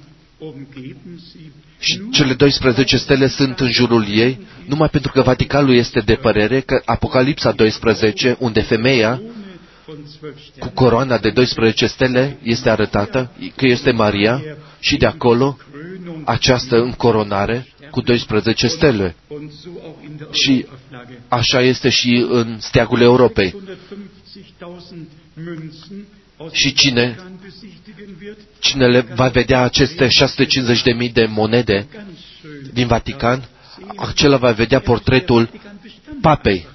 Și cele 12 stele sunt în jurul ei, numai pentru că Vaticanul este de părere că Apocalipsa 12, unde femeia cu coroana de 12 stele este arătată, că este Maria, și de acolo această încoronare cu 12 stele. Și așa este și în steagul Europei. Și cine Cine va vedea aceste 650.000 de monede din Vatican, acela va vedea portretul papei.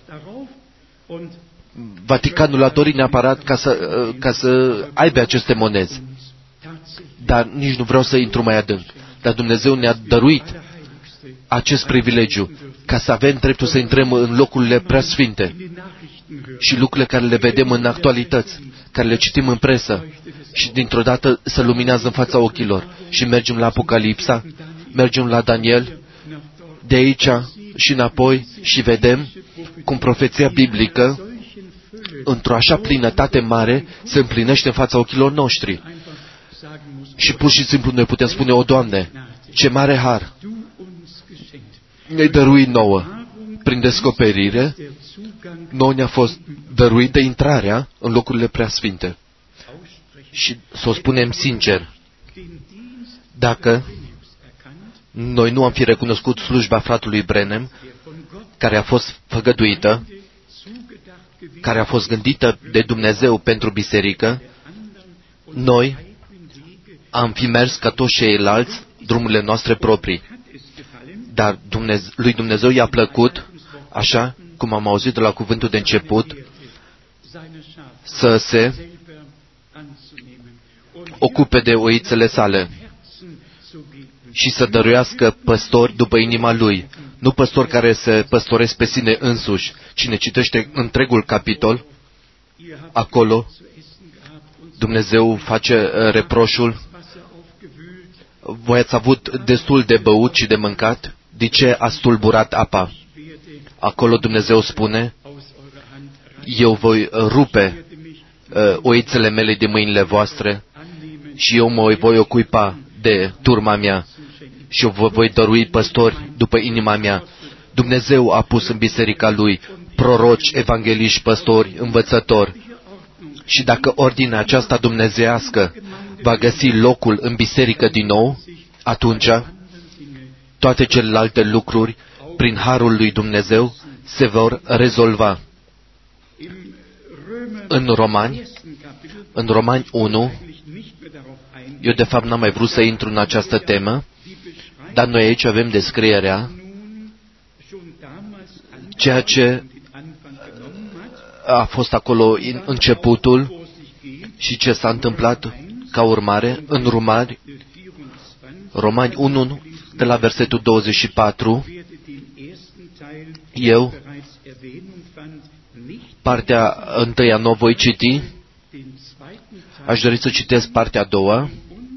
Vaticanul a dorit neapărat ca să aibă aceste monezi. Dar nici nu vreau să intru mai adânc. Dar Dumnezeu ne-a dăruit acest privilegiu, ca să avem dreptul să intrăm în locurile preasfinte. Și lucrurile care le vedem în actualități, care le citim în presă, și dintr-o dată se luminează în fața ochilor. Și mergem la Apocalipsa, mergem la Daniel, de aici și înapoi, și vedem cum profeția biblică, într-o așa plinătate mare, se împlinește în fața ochilor noștri. Și pur și simplu noi putem spune: o, Doamne, ce mare har ne-ai dăruit nouă. Prin descoperire, nouă ne-a fost dăruită intrarea în locurile preasfinte. Și să o spunem sincer, dacă noi nu am fi recunoscut slujba fratelui Branham, care a fost făgăduită, care a fost gândită de Dumnezeu pentru biserică, noi am fi mers ca toți ceilalți drumurile noastre proprii. Dar lui Dumnezeu i-a plăcut, așa cum am auzit de la cuvântul de început, să se ocupe de oițele sale și să dăruiască păstori după inima lui. Nu păstori care se păstoresc pe sine însuși. Cine citește întregul capitol, acolo Dumnezeu face reproșul: voi ați avut destul de băut și de mâncat, de ce ați tulburat apa? Acolo Dumnezeu spune: eu voi rupe oițele mele de mâinile voastre și eu mă voi ocupa de turma mea și eu vă voi dărui păstori după inima mea. Dumnezeu a pus în biserica lui proroci, evangeliști, păstori, învățători. Și dacă ordinea aceasta dumnezeiască va găsi locul în biserică din nou, atunci toate celelalte lucruri, prin harul lui Dumnezeu, se vor rezolva. În Romani 1, eu de fapt n-am mai vrut să intru în această temă, dar noi aici avem descrierea ceea ce a fost acolo începutul și ce s-a întâmplat ca urmare în Romani 1, de la versetul 24, eu partea întâia nu o voi citi, aș dori să citesc partea a doua,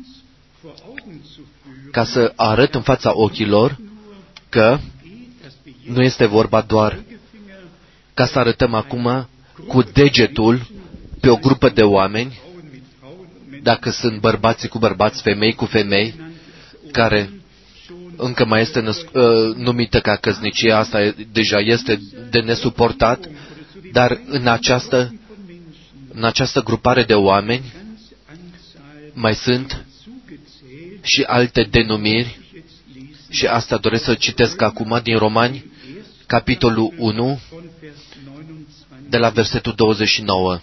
ca să arăt în fața ochilor că nu este vorba doar ca să arătăm acum cu degetul pe o grupă de oameni, dacă sunt bărbații cu bărbați, femei cu femei, care încă mai este numită ca căsnicie, asta deja este de nesuportat, dar în această grupare de oameni mai sunt și alte denumiri, și asta doresc să citesc acum din Romani, capitolul 1, de la versetul 29.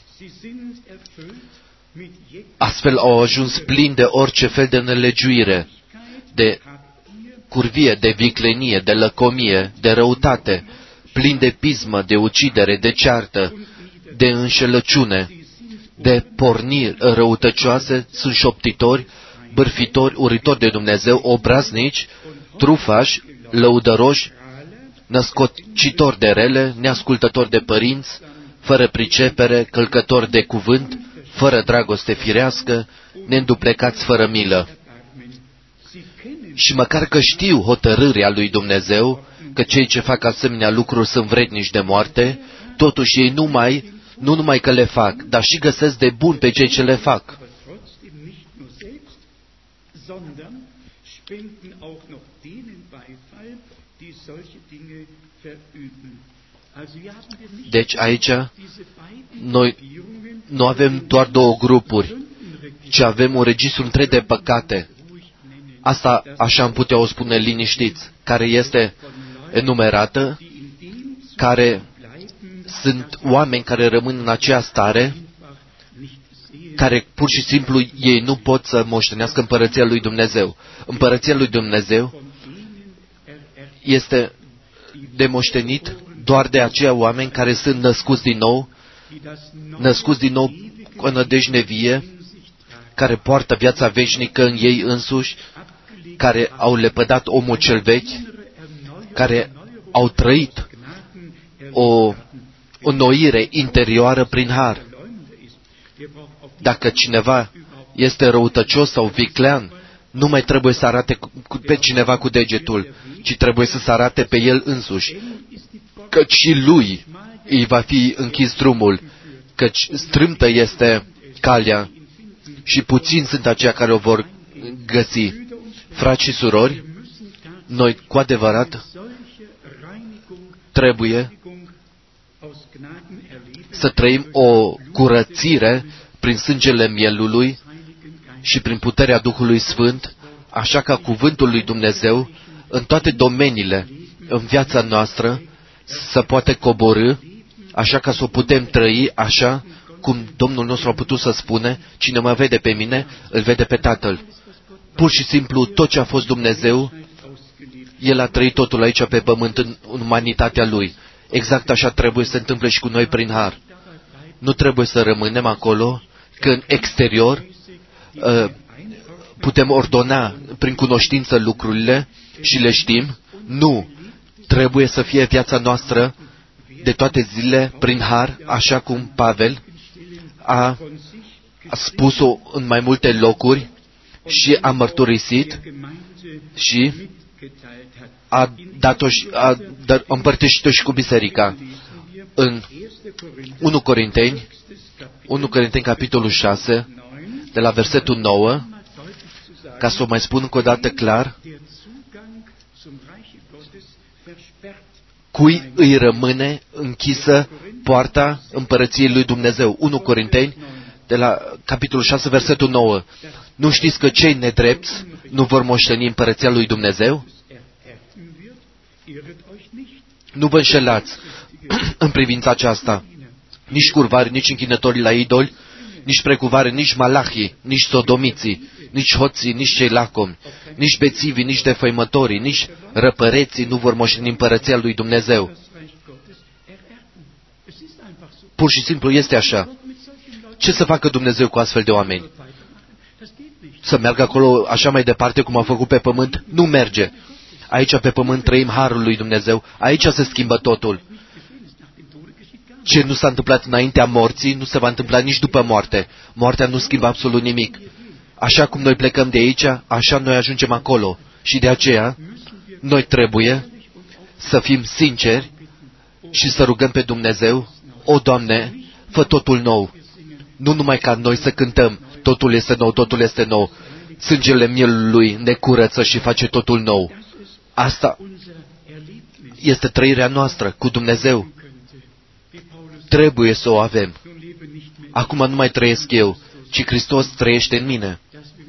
Astfel au ajuns plini de orice fel de nelegiuire, de curvie, de viclenie, de lăcomie, de răutate, plini de pismă, de ucidere, de ceartă, de înșelăciune, de porniri răutăcioase, sunt șoptitori, bârfitori, uritori de Dumnezeu, obraznici, trufași, lăudăroși, născocitori de rele, neascultători de părinți, fără pricepere, călcători de cuvânt, fără dragoste firească, neînduplecați fără milă. Și măcar că știu hotărârea lui Dumnezeu, că cei ce fac asemenea lucruri sunt vrednici de moarte, totuși ei nu numai că le fac, dar și găsesc de bun pe cei ce le fac. Deci aici noi nu avem doar două grupuri, ci avem un registru întreg de păcate. Asta așa am putea o spune liniștiți, care este enumerată, care sunt oameni care rămân în aceea stare care pur și simplu ei nu pot să moștenească împărăția lui Dumnezeu. Împărăția lui Dumnezeu este de moștenit doar de aceia oameni care sunt născuți din nou cu o nădejde vie, care poartă viața veșnică în ei însuși, care au lepădat omul cel vechi, care au trăit o înnoire interioară prin har. Dacă cineva este răutăcios sau viclean, nu mai trebuie să arate pe cineva cu degetul, ci trebuie să se arate pe el însuși, căci și lui îi va fi închis drumul, căci strâmtă este calea și puțini sunt aceia care o vor găsi. Frați și surori, noi cu adevărat trebuie să trăim o curățire prin sângele mielului și prin puterea Duhului Sfânt, așa ca cuvântul lui Dumnezeu în toate domeniile în viața noastră să poate coborî, așa ca să o putem trăi așa cum Domnul nostru a putut să spune: cine mă vede pe mine, îl vede pe Tatăl. Pur și simplu, tot ce a fost Dumnezeu, El a trăit totul aici pe pământ în umanitatea Lui. Exact așa trebuie să se întâmple și cu noi prin har. Nu trebuie să rămânem acolo, că în exterior putem ordona prin cunoștință lucrurile și le știm. Nu! Trebuie să fie viața noastră de toate zilele prin har, așa cum Pavel a spus-o în mai multe locuri și a mărturisit și a împărtășit-o și cu biserica. În 1 Corinteni, capitolul 6, de la versetul 9, ca să o mai spun încă o dată clar, cui îi rămâne închisă poarta împărăției lui Dumnezeu. 1 Corinteni, de la capitolul 6, versetul 9. Nu știți că cei nedrepți nu vor moșteni împărăția lui Dumnezeu? Nu vă înșelați în privința aceasta. Nici curvari, nici închinătorii la idoli, nici precuvare, nici malahii, nici sodomiții, nici hoții, nici cei lacomi, nici bețivii, nici defăimătorii, nici răpăreții nu vor moșteni împărăția lui Dumnezeu. Pur și simplu este așa. Ce să facă Dumnezeu cu astfel de oameni? Să meargă acolo așa mai departe cum a făcut pe pământ? Nu merge. Aici pe pământ trăim harul lui Dumnezeu. Aici se schimbă totul. Ce nu s-a întâmplat înaintea morții, nu se va întâmpla nici după moarte. Moartea nu schimbă absolut nimic. Așa cum noi plecăm de aici, așa noi ajungem acolo. Și de aceea, noi trebuie să fim sinceri și să rugăm pe Dumnezeu: o, Doamne, fă totul nou. Nu numai ca noi să cântăm: totul este nou, totul este nou. Sângele mielului ne curăță și face totul nou. Asta este trăirea noastră cu Dumnezeu. Trebuie să o avem. Acum nu mai trăiesc eu, ci Hristos trăiește în mine.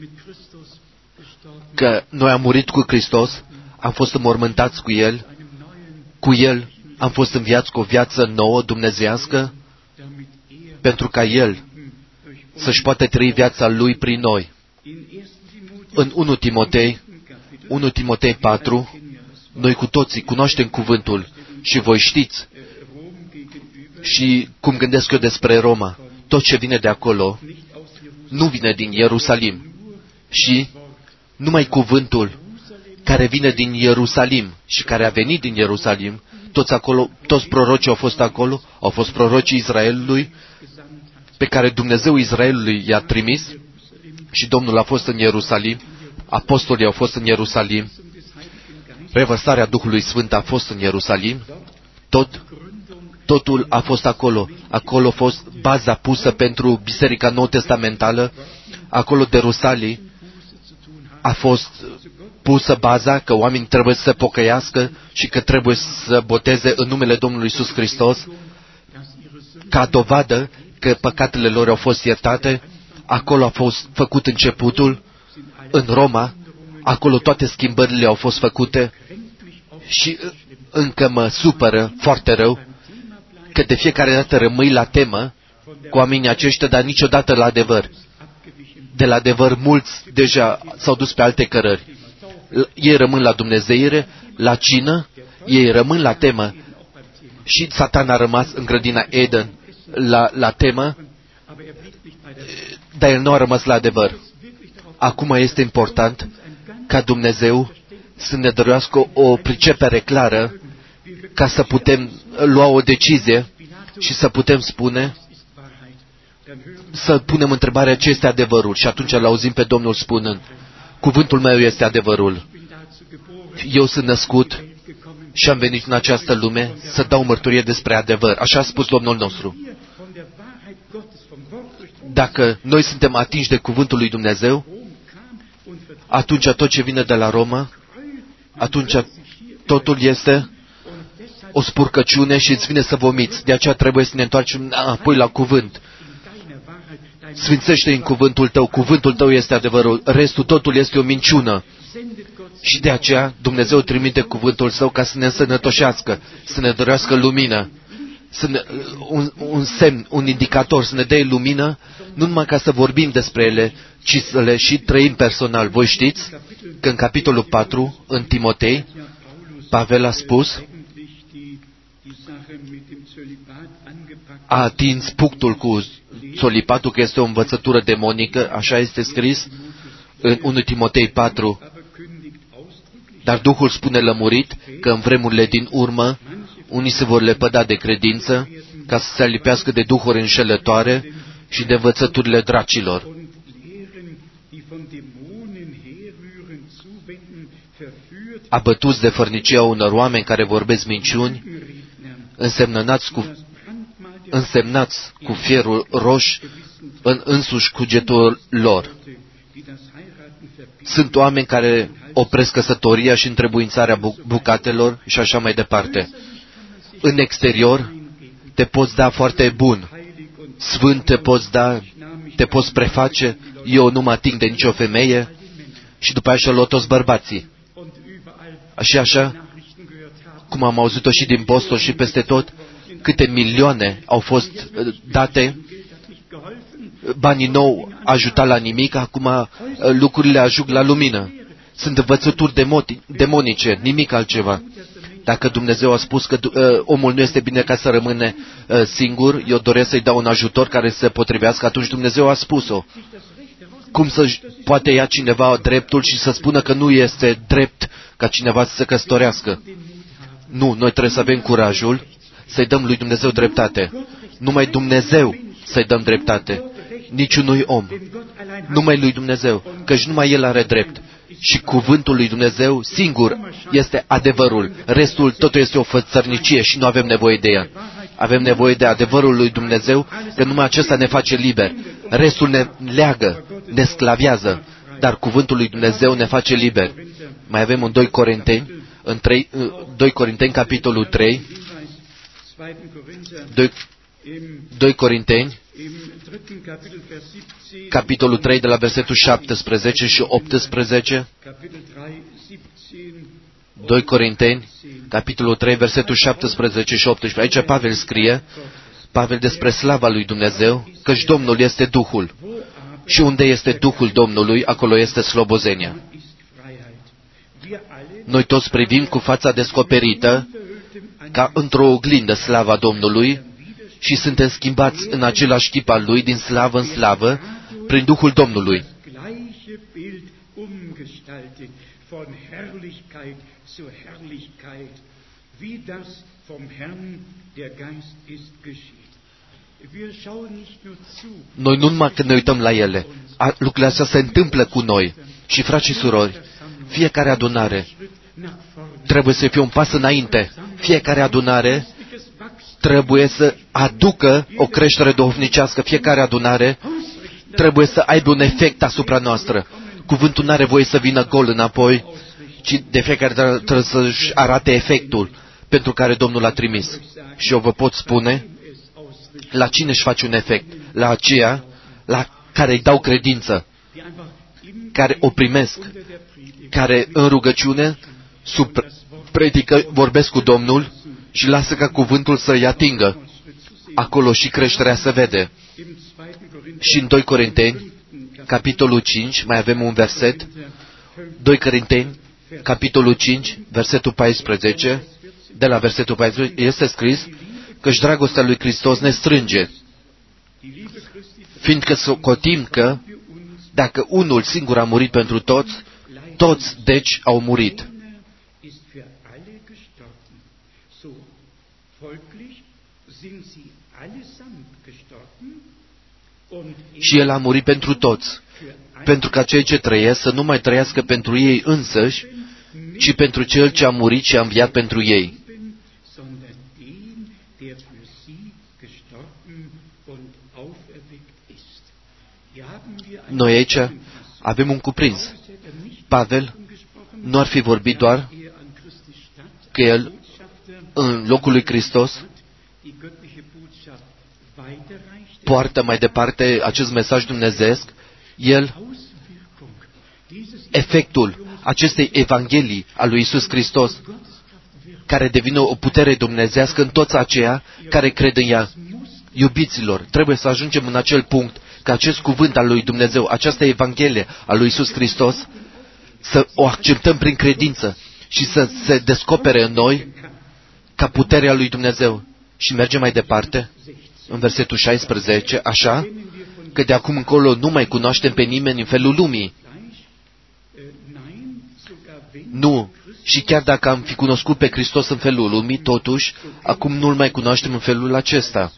Că noi am murit cu Hristos, am fost înmormântați cu El am fost înviați cu o viață nouă, dumnezeiască, pentru ca El să-și poată trăi viața Lui prin noi. În 1 Timotei 4, noi cu toții cunoaștem cuvântul și voi știți și cum gândesc eu despre Roma. Tot ce vine de acolo nu vine din Ierusalim. Și numai cuvântul care vine din Ierusalim și care a venit din Ierusalim, toți prorocii au fost acolo, au fost prorocii Israelului, pe care Dumnezeu Israelului i-a trimis, și Domnul a fost în Ierusalim, apostolii au fost în Ierusalim, revărsarea Duhului Sfânt a fost în Ierusalim, totul a fost acolo. Acolo a fost baza pusă pentru Biserica Nou-Testamentală, acolo de Rusalii a fost pusă baza că oamenii trebuie să se pocăiască și că trebuie să boteze în numele Domnului Iisus Hristos, ca dovadă că păcatele lor au fost iertate. Acolo a fost făcut începutul, în Roma, acolo toate schimbările au fost făcute și încă mă supără foarte rău că de fiecare dată rămâi la temă cu oamenii aceștia, dar niciodată la adevăr. De la adevăr, mulți deja s-au dus pe alte cărări. Ei rămân la dumnezeire, la cină, ei rămân la temă. Și Satan a rămas în grădina Eden la temă, dar el nu a rămas la adevăr. Acum este important ca Dumnezeu să ne dăruiască o pricepere clară ca să putem lua o decizie și să putem spune, să punem întrebarea ce este adevărul. Și atunci îl auzim pe Domnul spunând, cuvântul meu este adevărul. Eu sunt născut și am venit în această lume să dau mărturie despre adevăr. Așa a spus Domnul nostru. Dacă noi suntem atinși de cuvântul lui Dumnezeu, atunci tot ce vine de la Roma, atunci totul este o spurcăciune și îți vine să vomiți. De aceea trebuie să ne întoarcem apoi la cuvânt. Sfințește în cuvântul tău, cuvântul tău este adevărul, restul totul este o minciună. Și de aceea Dumnezeu trimite cuvântul său ca să ne însănătoșească, să ne dăruiască lumină, un semn, un indicator, să ne dea lumină, nu numai ca să vorbim despre ele, ci să le și trăim personal. Voi știți că în capitolul 4, în Timotei, Pavel a spus, a atins punctul cu solipatul, că este o învățătură demonică, așa este scris în 1 Timotei 4. Dar Duhul spune lămurit că în vremurile din urmă unii se vor lepăda de credință ca să se alipească de duhuri înșelătoare și de învățăturile dracilor, abătuți de fărnicia unor oameni care vorbesc minciuni, însemnați cu fierul roș în însuși cugetul lor. Sunt oameni care opresc căsătoria și întrebuințarea bucatelor și așa mai departe. În exterior te poți da foarte bun, sfânt te poți da, te poți preface, eu nu mă ating de nicio femeie și după aceea luă toți bărbații. Și așa, cum am auzit-o și din Boston și peste tot, câte milioane au fost date, banii nou ajuta la nimic, acum lucrurile ajung la lumină. Sunt învățături demonice, nimic altceva. Dacă Dumnezeu a spus că omul nu este bine ca să rămâne singur, eu doresc să-i dau un ajutor care să se potrivească, atunci Dumnezeu a spus-o. Cum să poate ia cineva dreptul și să spună că nu este drept ca cineva să se căsătorească? Nu, noi trebuie să avem curajul să-i dăm lui Dumnezeu dreptate. Numai Dumnezeu să-i dăm dreptate. Niciunui om. Numai lui Dumnezeu, căci numai El are drept. Și cuvântul lui Dumnezeu singur este adevărul. Restul totul este o fățărnicie și nu avem nevoie de ea. Avem nevoie de adevărul lui Dumnezeu, că numai acesta ne face liber. Restul ne leagă, ne sclaviază, dar cuvântul lui Dumnezeu ne face liber. Mai avem în 2 Corinteni, 2 Corinteni, capitolul 3, 2 Corinteni, capitolul 3, de la versetul 17 și 18, 2 Corinteni, capitolul 3, versetul 17 și 18. Aici Pavel scrie, Pavel despre slava lui Dumnezeu, căci Domnul este Duhul. Și unde este Duhul Domnului, acolo este slobozenia. Noi toți privim cu fața descoperită, ca într-o oglindă, slava Domnului, și suntem schimbați în același chip al Lui, din slavă în slavă, prin Duhul Domnului. Noi nu numai când ne uităm la ele, lucrurile astea se întâmplă cu noi. Și frați și surori, fiecare adunare trebuie să fie un pas înainte. Fiecare adunare trebuie să aducă o creștere duhovnicească. Fiecare adunare trebuie să aibă un efect asupra noastră. Cuvântul nu are voie să vină gol înapoi, ci de fiecare dată trebuie să-și arate efectul pentru care Domnul l-a trimis. Și eu vă pot spune la cine își face un efect. La aceea la care îi dau credință, care o primesc, care în rugăciune, predică, vorbesc cu Domnul și lasă ca cuvântul să-i atingă. acolo și creșterea se vede. Și în 2 Corinteni, capitolul 5, mai avem un verset, 2 Corinteni, capitolul 5, versetul 14, de la versetul 14, este scris că-și dragostea lui Hristos ne strânge, fiindcă socotim că, dacă unul singur a murit pentru toți, toți, deci, au murit. Și El a murit pentru toți, pentru ca cei ce trăiesc să nu mai trăiască pentru ei însăși, ci pentru Cel ce a murit și a înviat pentru ei. Noi aici avem un cuprins. Pavel nu ar fi vorbit doar că el, în locul lui Hristos, poartă mai departe acest mesaj dumnezeiesc, el, efectul acestei Evanghelii a lui Iisus Hristos, care devine o putere dumnezească în toți aceia care cred în ea. Iubiților, trebuie să ajungem în acel punct că acest cuvânt al lui Dumnezeu, această Evanghelie a lui Iisus Hristos, să o acceptăm prin credință și să se descopere în noi ca puterea lui Dumnezeu. Și mergem mai departe, în versetul 16, așa, că de acum încolo nu mai cunoaștem pe nimeni în felul lumii. Nu. Și chiar dacă am fi cunoscut pe Hristos în felul lumii, totuși, acum nu-L mai cunoaștem în felul acesta.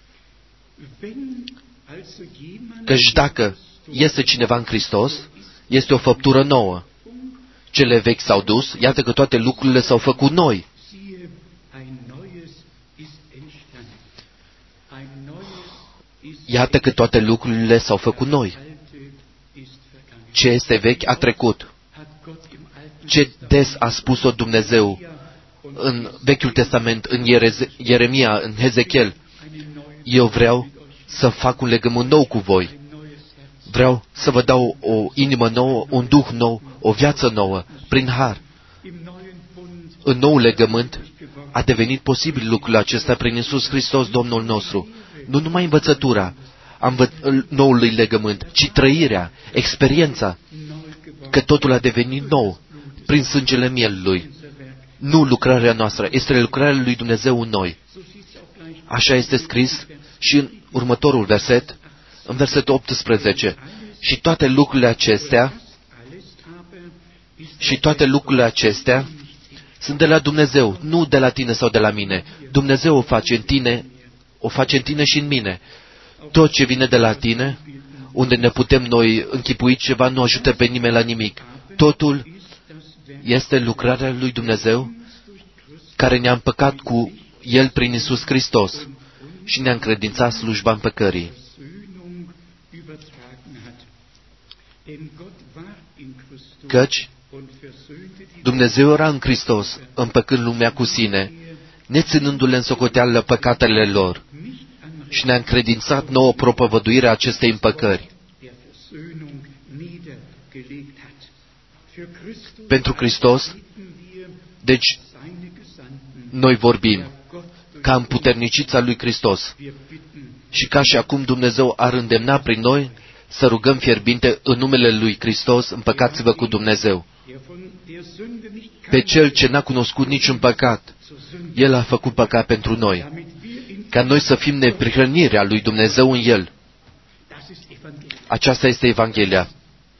Căci dacă este cineva în Hristos, este o făptură nouă. Cele vechi s-au dus, iată că toate lucrurile s-au făcut noi. Iată că toate lucrurile s-au făcut noi. Ce este vechi a trecut. Ce des a spus-o Dumnezeu în Vechiul Testament, în Ieremia, în Hezechiel. Eu vreau să fac un legământ nou cu voi. Vreau să vă dau o inimă nouă, un duh nou, o viață nouă, prin har. În nou legământ a devenit posibil lucrul acesta prin Iisus Hristos, Domnul nostru. Nu numai învățătura noului legământ, ci trăirea, experiența, că totul a devenit nou prin sângele mielului. Nu lucrarea noastră, este lucrarea lui Dumnezeu în noi. Așa este scris și în următorul verset, în versetul 18. Și toate lucrurile acestea sunt de la Dumnezeu, nu de la tine sau de la mine. Dumnezeu o face în tine și în mine. Tot ce vine de la tine, unde ne putem noi închipui ceva, nu ajută pe nimeni la nimic. Totul este lucrarea lui Dumnezeu, care ne-a împăcat cu El prin Iisus Hristos și ne-a încredințat slujba împăcării. Căci Dumnezeu era în Hristos, împăcând lumea cu sine, neținându-le în socoteală păcatele lor, și ne-a încredințat nouă propovăduirea acestei împăcări. Pentru Hristos, deci, noi vorbim ca împuternicița lui Hristos. Și ca și acum Dumnezeu ar îndemna prin noi să rugăm fierbinte în numele lui Hristos, împăcați-vă cu Dumnezeu. Pe Cel ce n-a cunoscut niciun păcat, El a făcut păcat pentru noi, ca noi să fim neprihănirea lui Dumnezeu în El. Aceasta este Evanghelia.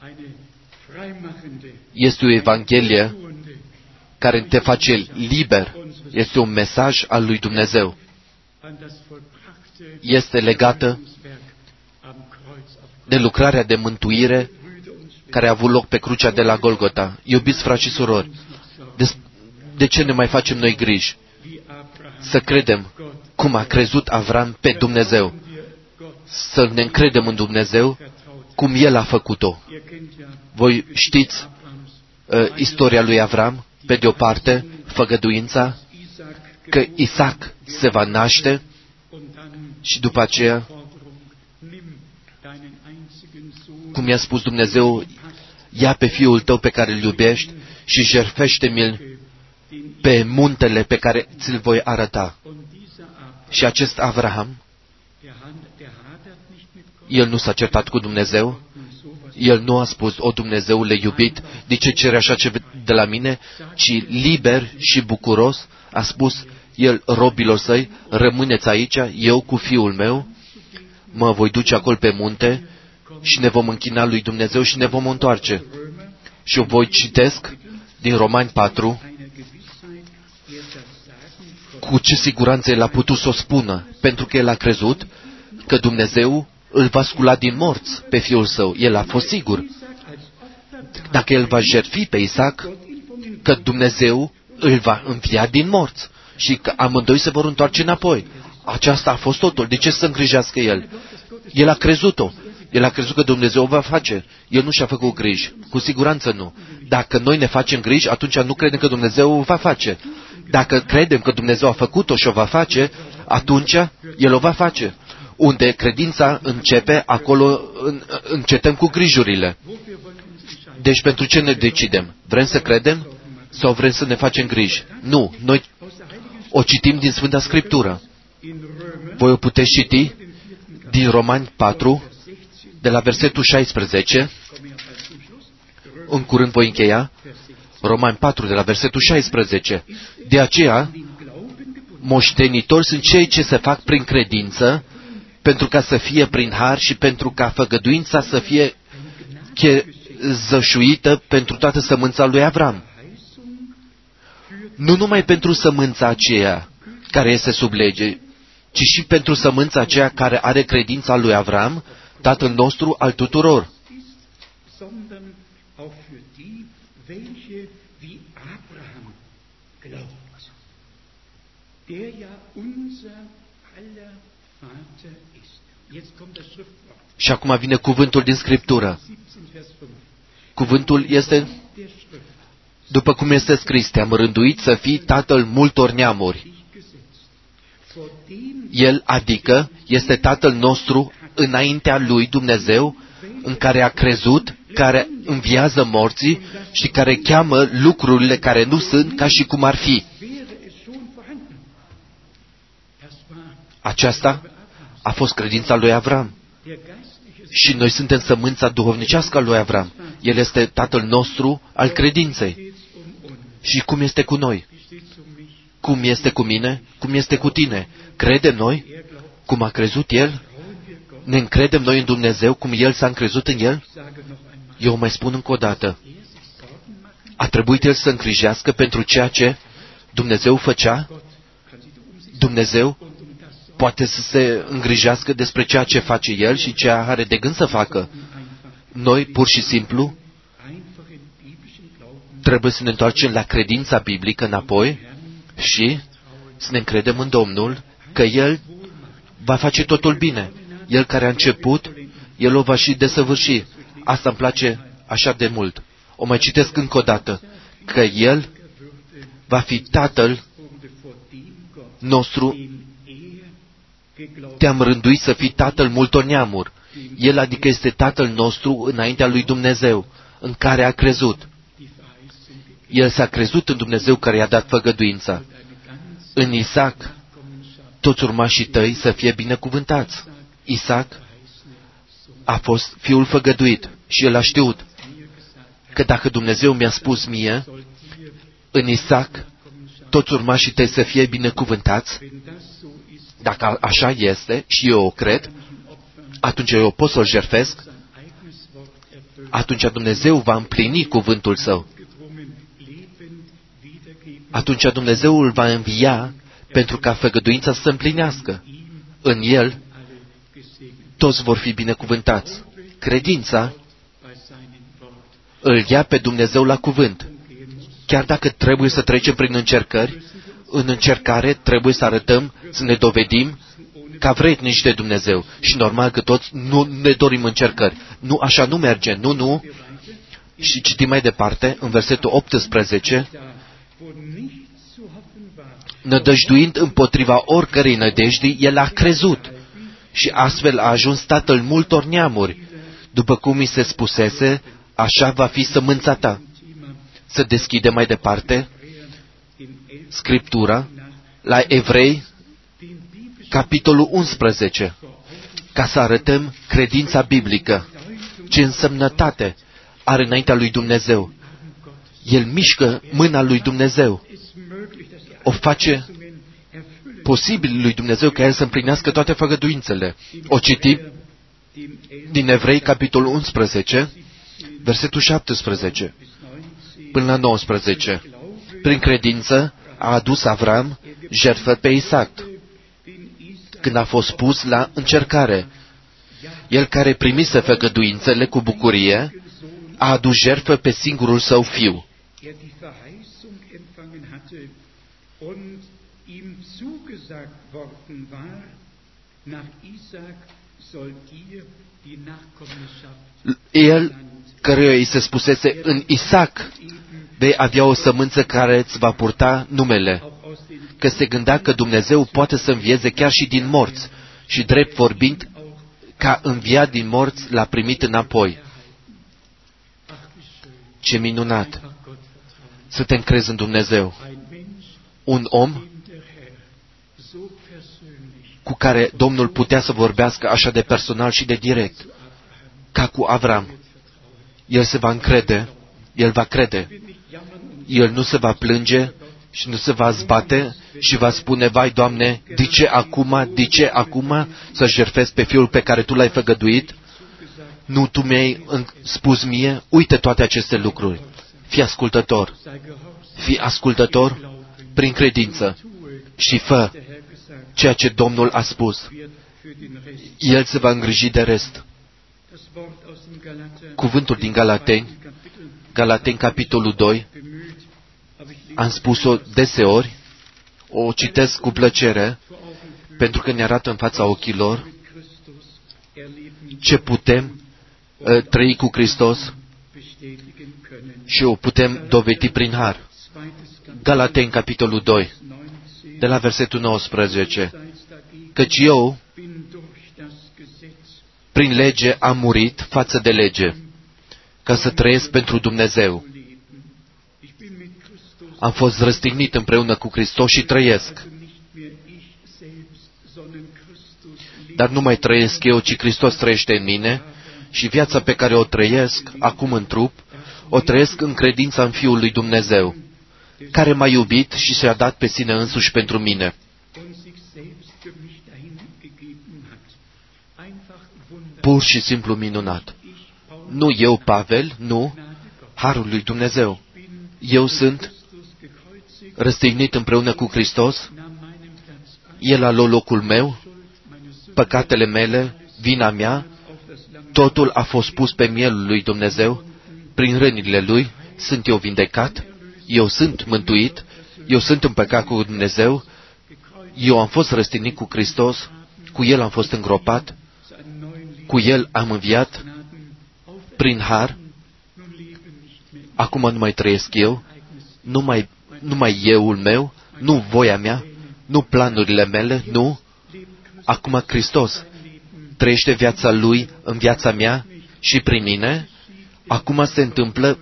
Este o Evanghelie care te face liber. Este un mesaj al lui Dumnezeu. Este legată de lucrarea de mântuire care a avut loc pe crucea de la Golgota. Iubiți frați și surori, de ce ne mai facem noi griji? Să credem cum a crezut Avram pe Dumnezeu. Să ne încredem în Dumnezeu cum El a făcut-o. Voi știți istoria lui Avram, pe de o parte, făgăduința că Isaac se va naște și după aceea, cum i-a spus Dumnezeu, ia pe fiul tău pe care îl iubești și jertfește-mi-l pe muntele pe care ți-l voi arăta. Și acest Avraham El nu s-a certat cu Dumnezeu. El nu a spus, o Dumnezeule iubit, de ce cere așa ceva de la mine? Ci liber și bucuros a spus el robilor săi, rămâneți aici, eu cu fiul meu, mă voi duce acolo pe munte și ne vom închina lui Dumnezeu și ne vom întoarce. Și eu voi citesc din Romani 4, cu ce siguranță el a putut să o spună, pentru că el a crezut că Dumnezeu îl va scula din morți pe fiul său. El a fost sigur. Dacă el va jertfi pe Isaac, că Dumnezeu îl va învia din morți și că amândoi se vor întoarce înapoi. Aceasta a fost totul. De ce să îngrijească el? El a crezut-o. El a crezut că Dumnezeu o va face. El nu și-a făcut griji. Cu siguranță nu. Dacă noi ne facem griji, atunci nu credem că Dumnezeu o va face. Dacă credem că Dumnezeu a făcut-o și o va face, atunci El o va face. Unde credința începe, acolo încetăm cu grijurile. Deci pentru ce ne decidem? Vrem să credem sau vrem să ne facem griji? Nu, noi o citim din Sfânta Scriptură. Voi o puteți citi din Romani 4, de la versetul 16. În curând voi încheia. Romani 4, de la versetul 16. De aceea, moștenitori sunt cei ce se fac prin credință, pentru ca să fie prin har și pentru ca făgăduința să fie zășuită pentru toată sămânța lui Avram. Nu numai pentru sămânța aceea care este sub lege, ci și pentru sămânța aceea care are credința lui Avram, tatăl nostru al tuturor. Și acum vine cuvântul din Scriptură. Cuvântul este, după cum este scris, te-am rânduit să fii tatăl multor neamuri. El, adică, este tatăl nostru înaintea lui Dumnezeu, în care a crezut, care înviază morții și care cheamă lucrurile care nu sunt ca și cum ar fi. Aceasta a fost credința lui Avram. Și noi suntem sămânța duhovnicească a lui Avram. El este tatăl nostru al credinței. Și cum este cu noi? Cum este cu mine? Cum este cu tine? Credem noi cum a crezut El? Ne încredem noi în Dumnezeu cum El s-a încrezut în El? Eu mai spun încă o dată. A trebuit El să îngrijească pentru ceea ce Dumnezeu făcea? Dumnezeu poate să se îngrijească despre ceea ce face El și ceea are de gând să facă. Noi, pur și simplu, trebuie să ne întoarcem la credința biblică înapoi și să ne încredem în Domnul că El va face totul bine. El care a început, El o va și desăvârși. Asta îmi place așa de mult. O mai citesc încă o dată. Că El va fi Tatăl nostru. Te-am rânduit să fii tatăl multor neamuri. El adică este tatăl nostru înaintea lui Dumnezeu, în care a crezut. El s-a crezut în Dumnezeu care i-a dat făgăduința. În Isaac, toți urmașii tăi să fie binecuvântați. Isaac a fost fiul făgăduit și el a știut că dacă Dumnezeu mi-a spus mie, în Isaac, toți urmașii tăi să fie binecuvântați, dacă așa este și eu o cred, atunci eu pot să-l jertfesc, atunci Dumnezeu va împlini cuvântul Său. Atunci Dumnezeu îl va învia pentru ca făgăduința să se împlinească. În El, toți vor fi binecuvântați. Credința îl ia pe Dumnezeu la cuvânt. Chiar dacă trebuie să trecem prin încercări, în încercare trebuie să arătăm, să ne dovedim ca vrednici de Dumnezeu. Și normal că toți nu ne dorim încercări. Nu, așa nu merge. Nu. Și citim mai departe, în versetul 18, nădăjduind împotriva oricărei nădejdii, el a crezut și astfel a ajuns tatăl multor neamuri. După cum mi se spusese, așa va fi sămânța ta. Să deschidem mai departe Scriptura la Evrei, capitolul 11. ca să arătăm credința biblică, ce însemnătate are înaintea lui Dumnezeu. El mișcă mâna lui Dumnezeu, o face posibil lui Dumnezeu ca El să împlinească toate făgăduințele. O citim din Evrei, capitolul 11, versetul 17 până la 19. Prin credință a adus Avram jertfă pe Isaac, când a fost pus la încercare. El care primise făgăduințele cu bucurie, a adus jertfă pe singurul său fiu. El, căruia îi se spusese, în Isaac vei avea o sămânță care îți va purta numele, că se gândea că Dumnezeu poate să învieze chiar și din morți, și drept vorbind, ca înviat din morți l-a primit înapoi. Ce minunat! Să te încrezi în Dumnezeu. Un om cu care Domnul putea să vorbească așa de personal și de direct, ca cu Avram. El se va încrede, el va crede. El nu se va plânge și nu se va zbate și va spune, vai, Doamne, de ce acum să jertfesc pe fiul pe care Tu l-ai făgăduit? Nu, Tu mi-ai spus mie, uite toate aceste lucruri. Fii ascultător. Fii ascultător prin credință și fă ceea ce Domnul a spus. El se va îngriji de rest. Cuvântul din Galateni, capitolul 2, am spus-o deseori, o citesc cu plăcere, pentru că ne arată în fața ochilor ce putem trăi cu Hristos și o putem dovedi prin har. Galateni, capitolul 2, de la versetul 19. Căci eu, prin lege, am murit față de lege, ca să trăiesc pentru Dumnezeu. Am fost răstignit împreună cu Hristos și trăiesc. Dar nu mai trăiesc eu, ci Hristos trăiește în mine și viața pe care o trăiesc acum în trup, o trăiesc în credința în Fiul lui Dumnezeu, care m-a iubit și și-a dat pe sine însuși pentru mine. Pur și simplu minunat. Nu eu, Pavel, nu, harul lui Dumnezeu. Eu sunt răstignit împreună cu Hristos, El a luat locul meu, păcatele mele, vina mea, totul a fost pus pe mielul lui Dumnezeu, prin rănile Lui sunt eu vindecat, eu sunt mântuit, eu sunt împăcat cu Dumnezeu, eu am fost răstignit cu Hristos, cu El am fost îngropat, cu El am înviat, prin har, acum nu mai trăiesc eu, nu mai euul meu, nu voia mea, nu planurile mele, nu. Acum Hristos trăiește viața Lui în viața mea și prin mine. Acum se întâmplă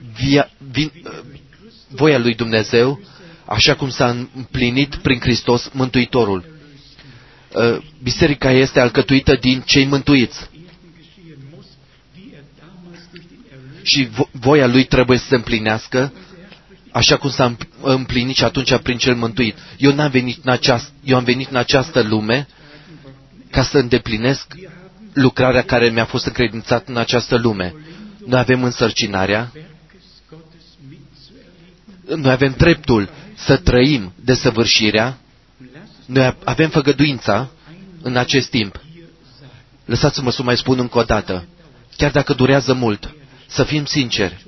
voia lui Dumnezeu, așa cum s-a împlinit prin Hristos Mântuitorul. Biserica este alcătuită din cei mântuiți. Și voia Lui trebuie să se împlinească, așa cum s-a împlinit și atunci prin cel mântuit. Eu am venit în această lume ca să îndeplinesc lucrarea care mi-a fost încredințată în această lume. Noi avem însărcinarea, noi avem dreptul să trăim desăvârșirea, noi avem făgăduința în acest timp. Lăsați-mă să mai spun încă o dată, chiar dacă durează mult, să fim sinceri.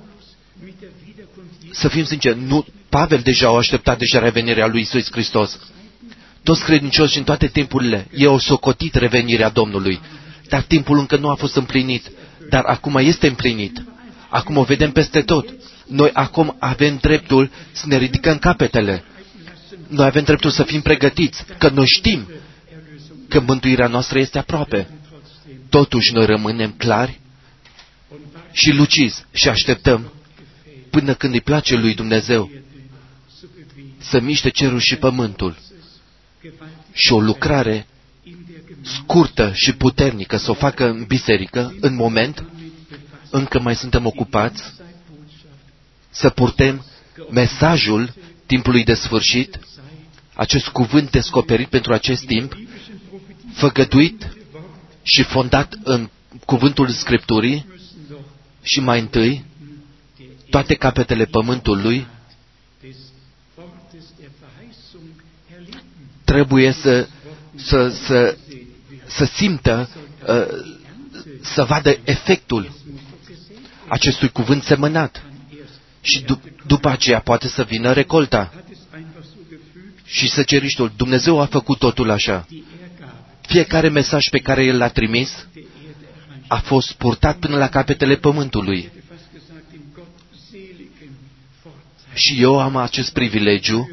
Să fim sinceri, nu, Pavel deja a așteptat deja revenirea lui Iisus Hristos. Toți credincioși în toate timpurile, ei au socotit revenirea Domnului, dar timpul încă nu a fost împlinit, dar acum este împlinit. Acum o vedem peste tot. Noi acum avem dreptul să ne ridicăm capetele. Noi avem dreptul să fim pregătiți, că noi știm că mântuirea noastră este aproape. Totuși noi rămânem clari și lucizi și așteptăm până când îi place lui Dumnezeu să miște cerul și pământul. Și o lucrare scurtă și puternică să o facă în biserică, în moment încă mai suntem ocupați să purtăm mesajul timpului de sfârșit, acest cuvânt descoperit pentru acest timp, făgăduit și fondat în cuvântul Scripturii, și mai întâi toate capetele pământului trebuie să simtă, să vadă efectul acestui cuvânt semănat. Și după aceea poate să vină recolta. Și săceriștul. Dumnezeu a făcut totul așa. Fiecare mesaj pe care El l-a trimis a fost purtat până la capetele pământului. Și eu am acest privilegiu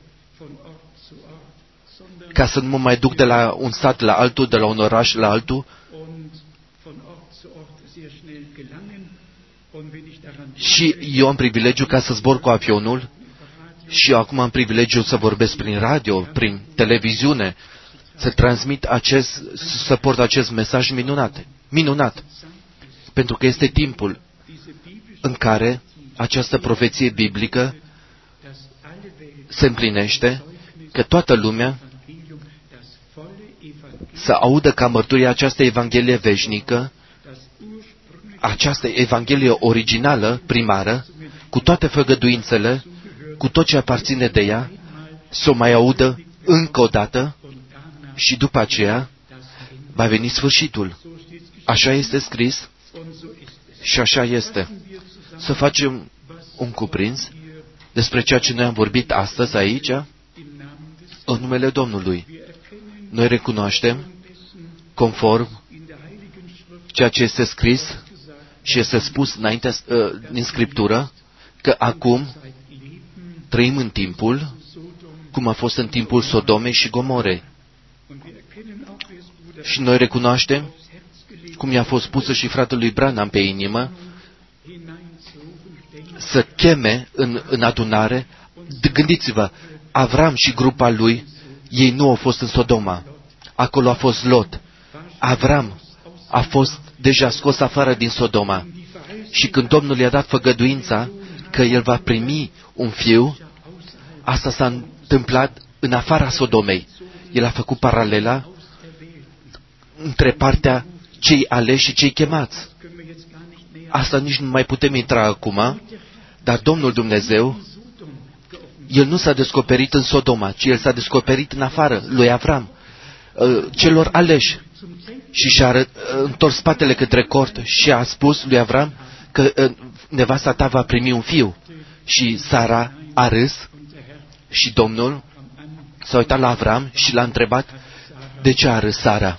ca să nu mă mai duc de la un stat la altul, de la un oraș la altul, și eu am privilegiu ca să zbor cu avionul și acum am privilegiu să vorbesc prin radio, prin televiziune, să transmit să port acest mesaj minunat. Pentru că este timpul în care această profeție biblică se împlinește, că toată lumea să audă ca mărturie această Evanghelie veșnică, această Evanghelie originală, primară, cu toate făgăduințele, cu tot ce aparține de ea, să o mai audă încă o dată și după aceea va veni sfârșitul. Așa este scris și așa este. Să facem un cuprins despre ceea ce noi am vorbit astăzi aici, în numele Domnului. Noi recunoaștem, conform ceea ce este scris și este spus înainte din Scriptură, că acum trăim în timpul, cum a fost în timpul Sodomei și Gomorei. Și noi recunoaștem, cum i-a fost pusă și fratelui Branham pe inimă, să cheme în adunare. Gândiți-vă, Avram și grupa lui, ei nu au fost în Sodoma. Acolo a fost Lot. Avram a fost deja scos afară din Sodoma. Și când Domnul i-a dat făgăduința că el va primi un fiu, asta s-a întâmplat în afara Sodomei. El a făcut paralela între partea cei aleși și cei chemați. Asta nici nu mai putem intra acum, dar Domnul Dumnezeu, El nu s-a descoperit în Sodoma, ci El s-a descoperit în afară, lui Avram, celor aleși. Și și-a întors spatele către cort și a spus lui Avram că nevasta ta va primi un fiu. Și Sara a râs și Domnul s-a uitat la Avram și l-a întrebat, de ce a râs Sara?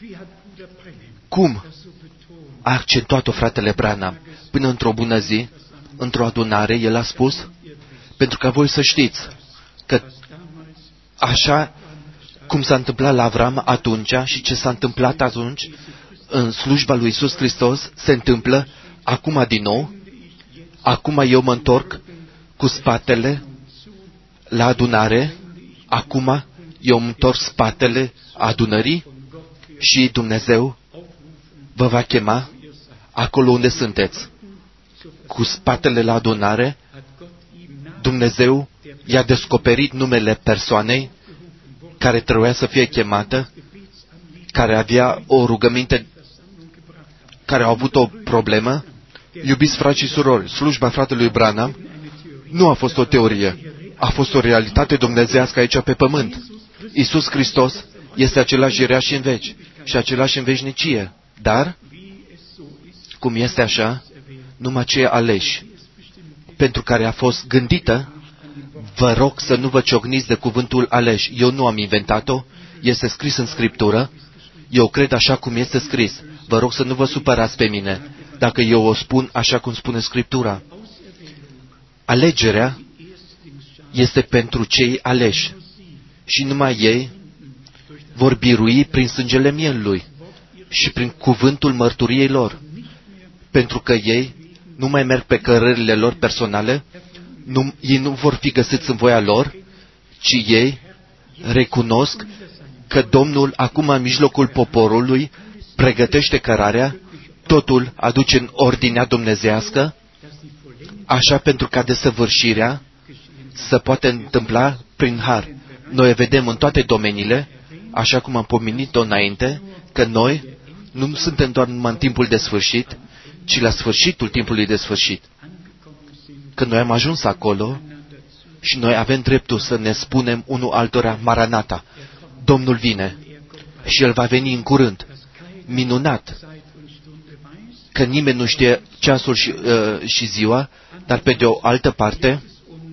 Cum a accentuat-o fratele Branham? Până într-o bună zi, într-o adunare, el a spus, pentru că voi să știți că așa cum s-a întâmplat la Avram atunci și ce s-a întâmplat atunci în slujba lui Iisus Hristos, se întâmplă acum din nou. Acum eu mă întorc cu spatele la adunare, acum eu îmi întorc spatele adunării și Dumnezeu vă va chema acolo unde sunteți. Cu spatele la adunare, Dumnezeu i-a descoperit numele persoanei care trebuia să fie chemată, care avea o rugăminte, care a avut o problemă. Iubiți frați și surori, slujba fratelui Branham nu a fost o teorie, a fost o realitate dumnezeiască aici pe pământ. Iisus Hristos este același ieri și în veci și același în veșnicie. Dar, cum este așa, numai cei aleși, pentru care a fost gândită, vă rog să nu vă ciocniți de cuvântul aleși. Eu nu am inventat-o, este scris în Scriptură, eu cred așa cum este scris. Vă rog să nu vă supărați pe mine, dacă eu o spun așa cum spune Scriptura. Alegerea este pentru cei aleși și numai ei vor birui prin sângele mielului și prin cuvântul mărturiei lor, pentru că ei nu mai merg pe cărările lor personale, ei nu vor fi găsiți în voia lor, ci ei recunosc că Domnul acum în mijlocul poporului pregătește cărarea, totul aduce în ordinea dumnezeiască, așa pentru ca desăvârșirea să poate întâmpla prin har. Noi vedem în toate domeniile, așa cum am pomenit-o înainte, că noi nu suntem doar numai în timpul de sfârșit, ci la sfârșitul timpului de sfârșit. Că noi am ajuns acolo și noi avem dreptul să ne spunem unul altora, Maranata, Domnul vine și El va veni în curând. Minunat că nimeni nu știe ceasul și ziua, dar pe de o altă parte,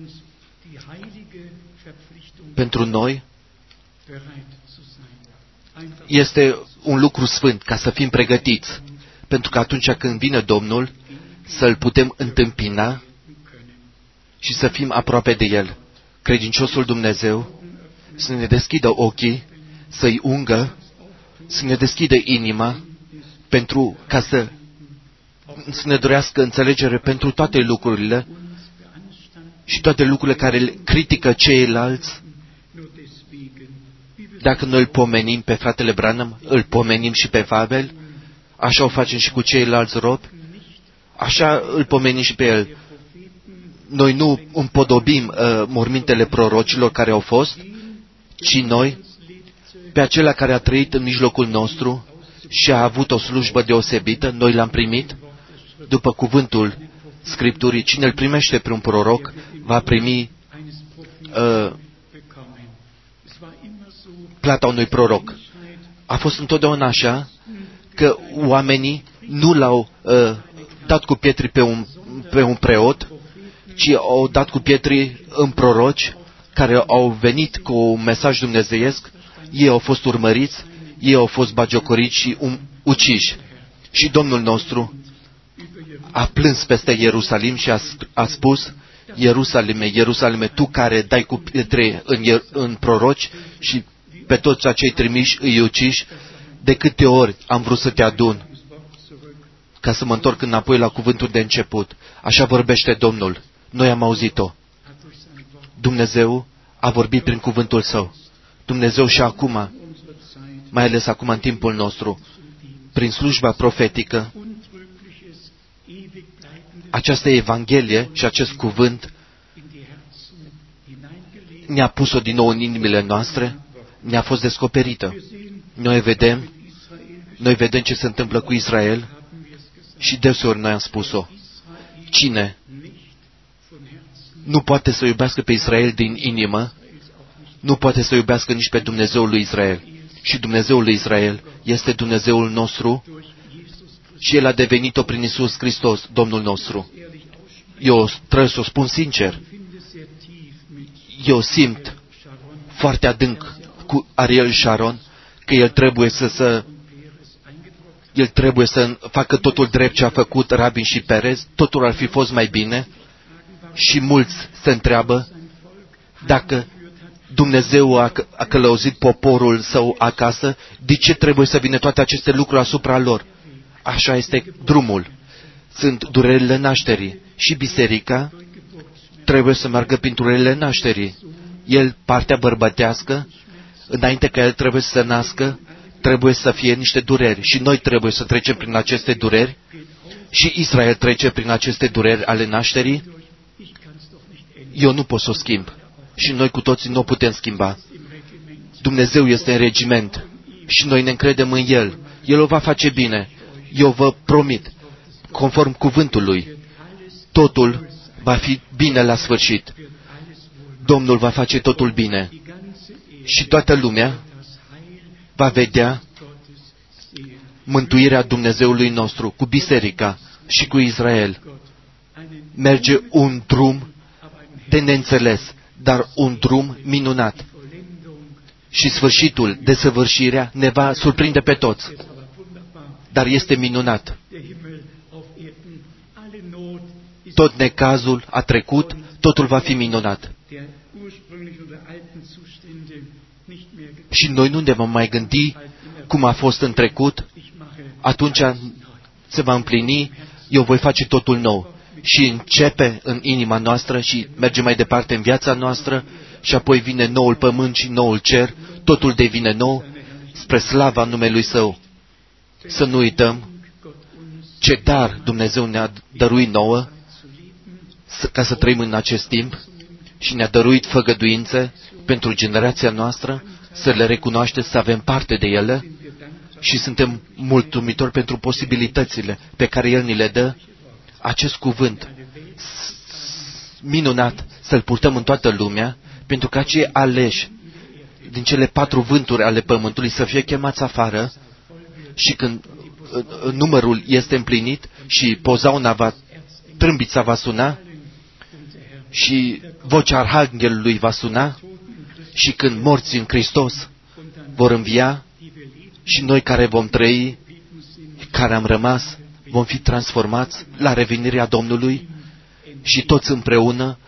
pentru noi este un lucru sfânt ca să fim pregătiți, pentru că atunci când vine Domnul, să-L putem întâmpina și să fim aproape de El. Credinciosul Dumnezeu să ne deschidă ochii, să-i ungă, să ne deschidă inima, pentru ca să ne dorească înțelegere pentru toate lucrurile și toate lucrurile care îl critică ceilalți. Dacă noi îl pomenim pe fratele Branham, îl pomenim și pe Pavel, așa o facem și cu ceilalți robi, așa îl pomenim și pe el. Noi nu împodobim mormintele prorocilor care au fost, ci noi, pe acela care a trăit în mijlocul nostru și a avut o slujbă deosebită, noi l-am primit, după cuvântul Scripturii, cine îl primește pe un proroc va primi plata unui proroc. A fost întotdeauna așa că oamenii nu l-au dat cu pietri pe un preot, ci au dat cu pietri în proroci care au venit cu un mesaj dumnezeiesc. Ei au fost urmăriți, ei au fost bagiocoriți și uciși. Și Domnul nostru a plâns peste Ierusalim și a spus, Ierusalime, Ierusalime, tu care dai cu pietre în proroci și pe toți acei trimiși îi uciși, de câte ori am vrut să te adun, ca să mă întorc înapoi la cuvântul de început. Așa vorbește Domnul. Noi am auzit-o. Dumnezeu a vorbit prin cuvântul Său. Dumnezeu și acum, mai ales acum în timpul nostru, prin slujba profetică, această Evanghelie și acest cuvânt ne-a pus-o din nou în inimile noastre, ne-a fost descoperită. Noi vedem ce se întâmplă cu Israel și deseori noi am spus-o. Cine nu poate să iubească pe Israel din inimă, nu poate să iubească nici pe Dumnezeul lui Israel. Și Dumnezeul lui Israel este Dumnezeul nostru și El a devenit-o prin Iisus Hristos, Domnul nostru. Eu trebuie să o spun sincer. Eu simt foarte adânc cu Ariel Sharon că el trebuie să facă totul drept ce a făcut Rabin și Perez, totul ar fi fost mai bine și mulți se întreabă dacă Dumnezeu a călăuzit poporul său acasă, de ce trebuie să vină toate aceste lucruri asupra lor? Așa este drumul. Sunt durerile nașterii și biserica trebuie să meargă prin durerile nașterii. El, partea bărbătească, înainte ca el trebuie să se nască, trebuie să fie niște dureri și noi trebuie să trecem prin aceste dureri și Israel trece prin aceste dureri ale nașterii. Eu nu pot să o schimb și noi cu toții nu o putem schimba. Dumnezeu este în regiment și noi ne încredem în El. El o va face bine. Eu vă promit, conform cuvântului, totul va fi bine la sfârșit. Domnul va face totul bine și toată lumea va vedea mântuirea Dumnezeului nostru cu biserica și cu Israel. Merge un drum de neînțeles, dar un drum minunat. Și sfârșitul, desăvârșirea, ne va surprinde pe toți. Dar este minunat. Tot necazul a trecut, totul va fi minunat. Și noi nu ne vom mai gândi cum a fost în trecut, atunci se va împlini, eu voi face totul nou. Și începe în inima noastră și merge mai departe în viața noastră și apoi vine noul pământ și noul cer, totul devine nou spre slava numelui Său. Să nu uităm ce dar Dumnezeu ne-a dăruit nouă ca să trăim în acest timp și ne-a dăruit făgăduințe pentru generația noastră, să le recunoaște, să avem parte de ele și suntem mulțumitori pentru posibilitățile pe care El ni le dă. Acest cuvânt minunat să-l purtăm în toată lumea, pentru că acei aleși din cele 4 vânturi ale pământului să fie chemați afară și când numărul este împlinit și pozauna trâmbița va suna și vocea Arhanghelului va suna și când morții în Hristos vor învia și noi care vom trăi, care am rămas, vom fi transformați la revenirea Domnului și toți împreună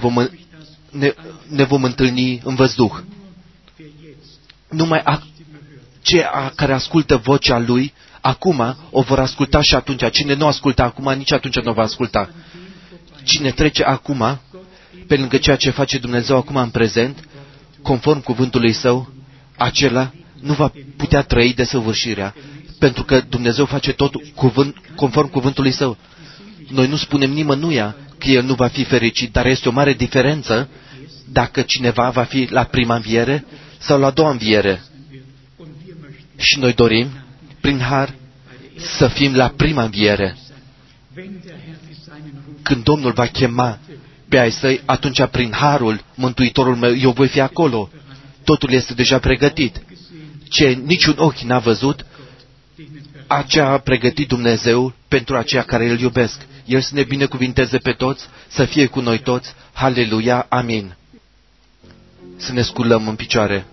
ne vom întâlni în văzduh. Numai cei care ascultă vocea Lui, acum o vor asculta și atunci. Cine nu ascultă acum, nici atunci nu va asculta. Cine trece acum, pe lângă ceea ce face Dumnezeu acum în prezent, conform cuvântului Său, acela nu va putea trăi desăvârșirea, pentru că Dumnezeu face tot conform cuvântului Său. Noi nu spunem nimănuia că el nu va fi fericit, dar este o mare diferență dacă cineva va fi la prima înviere sau la a doua înviere. Și noi dorim, prin har, să fim la prima înviere. Când Domnul va chema pe ai Săi, atunci prin harul Mântuitorul meu, eu voi fi acolo. Totul este deja pregătit. Ce niciun ochi n-a văzut, aceea a pregătit Dumnezeu pentru aceia care Îl iubesc. El să ne binecuvinteze pe toți, să fie cu noi toți. Haleluia, amin. Să ne sculăm în picioare.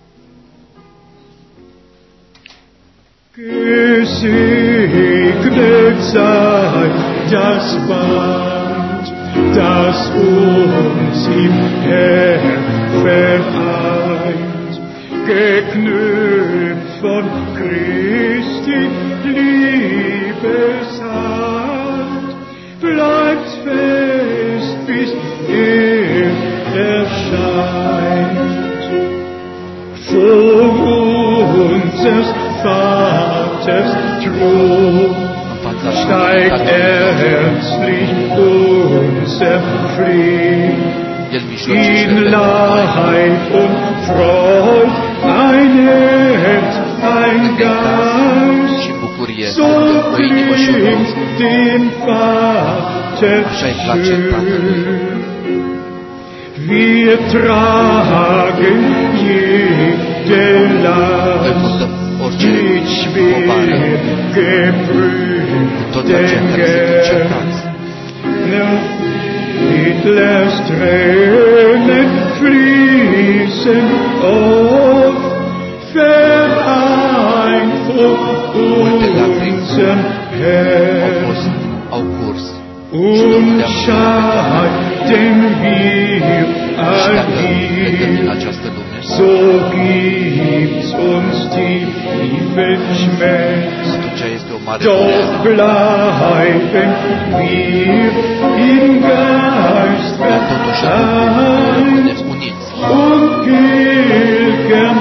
Gesegnet sei das Band, das uns im Herrn vereint, geknüpft von Christi Liebeshand, bleibt fest, bis erscheint. Vor unseres Vaters Thron steigt ernstlich unser Frieden, in Leib und Freud ein Herz, ein Geist, so bringt den Vater schön. Wir tragen jede Last mit schwer geprüftem Gern. Hitlers Tränen fließen oft, vereint vor unserem Herrn. Und scheiden wir all hier, so gibt's uns tiefen Schmerz, doch bleiben wir im Geist vereint und pilgern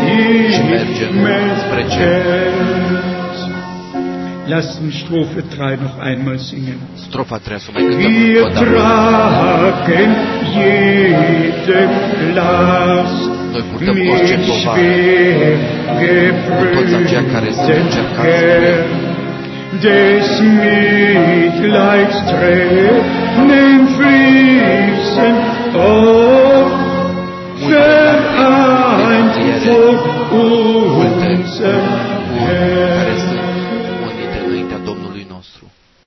Himmelswärts. Lasst uns Strophe 3 noch einmal singen. Wir tragen jede Last mit schwer geprüftem Gern, des Mitleids Tränen fließen oft, vereint vor unserem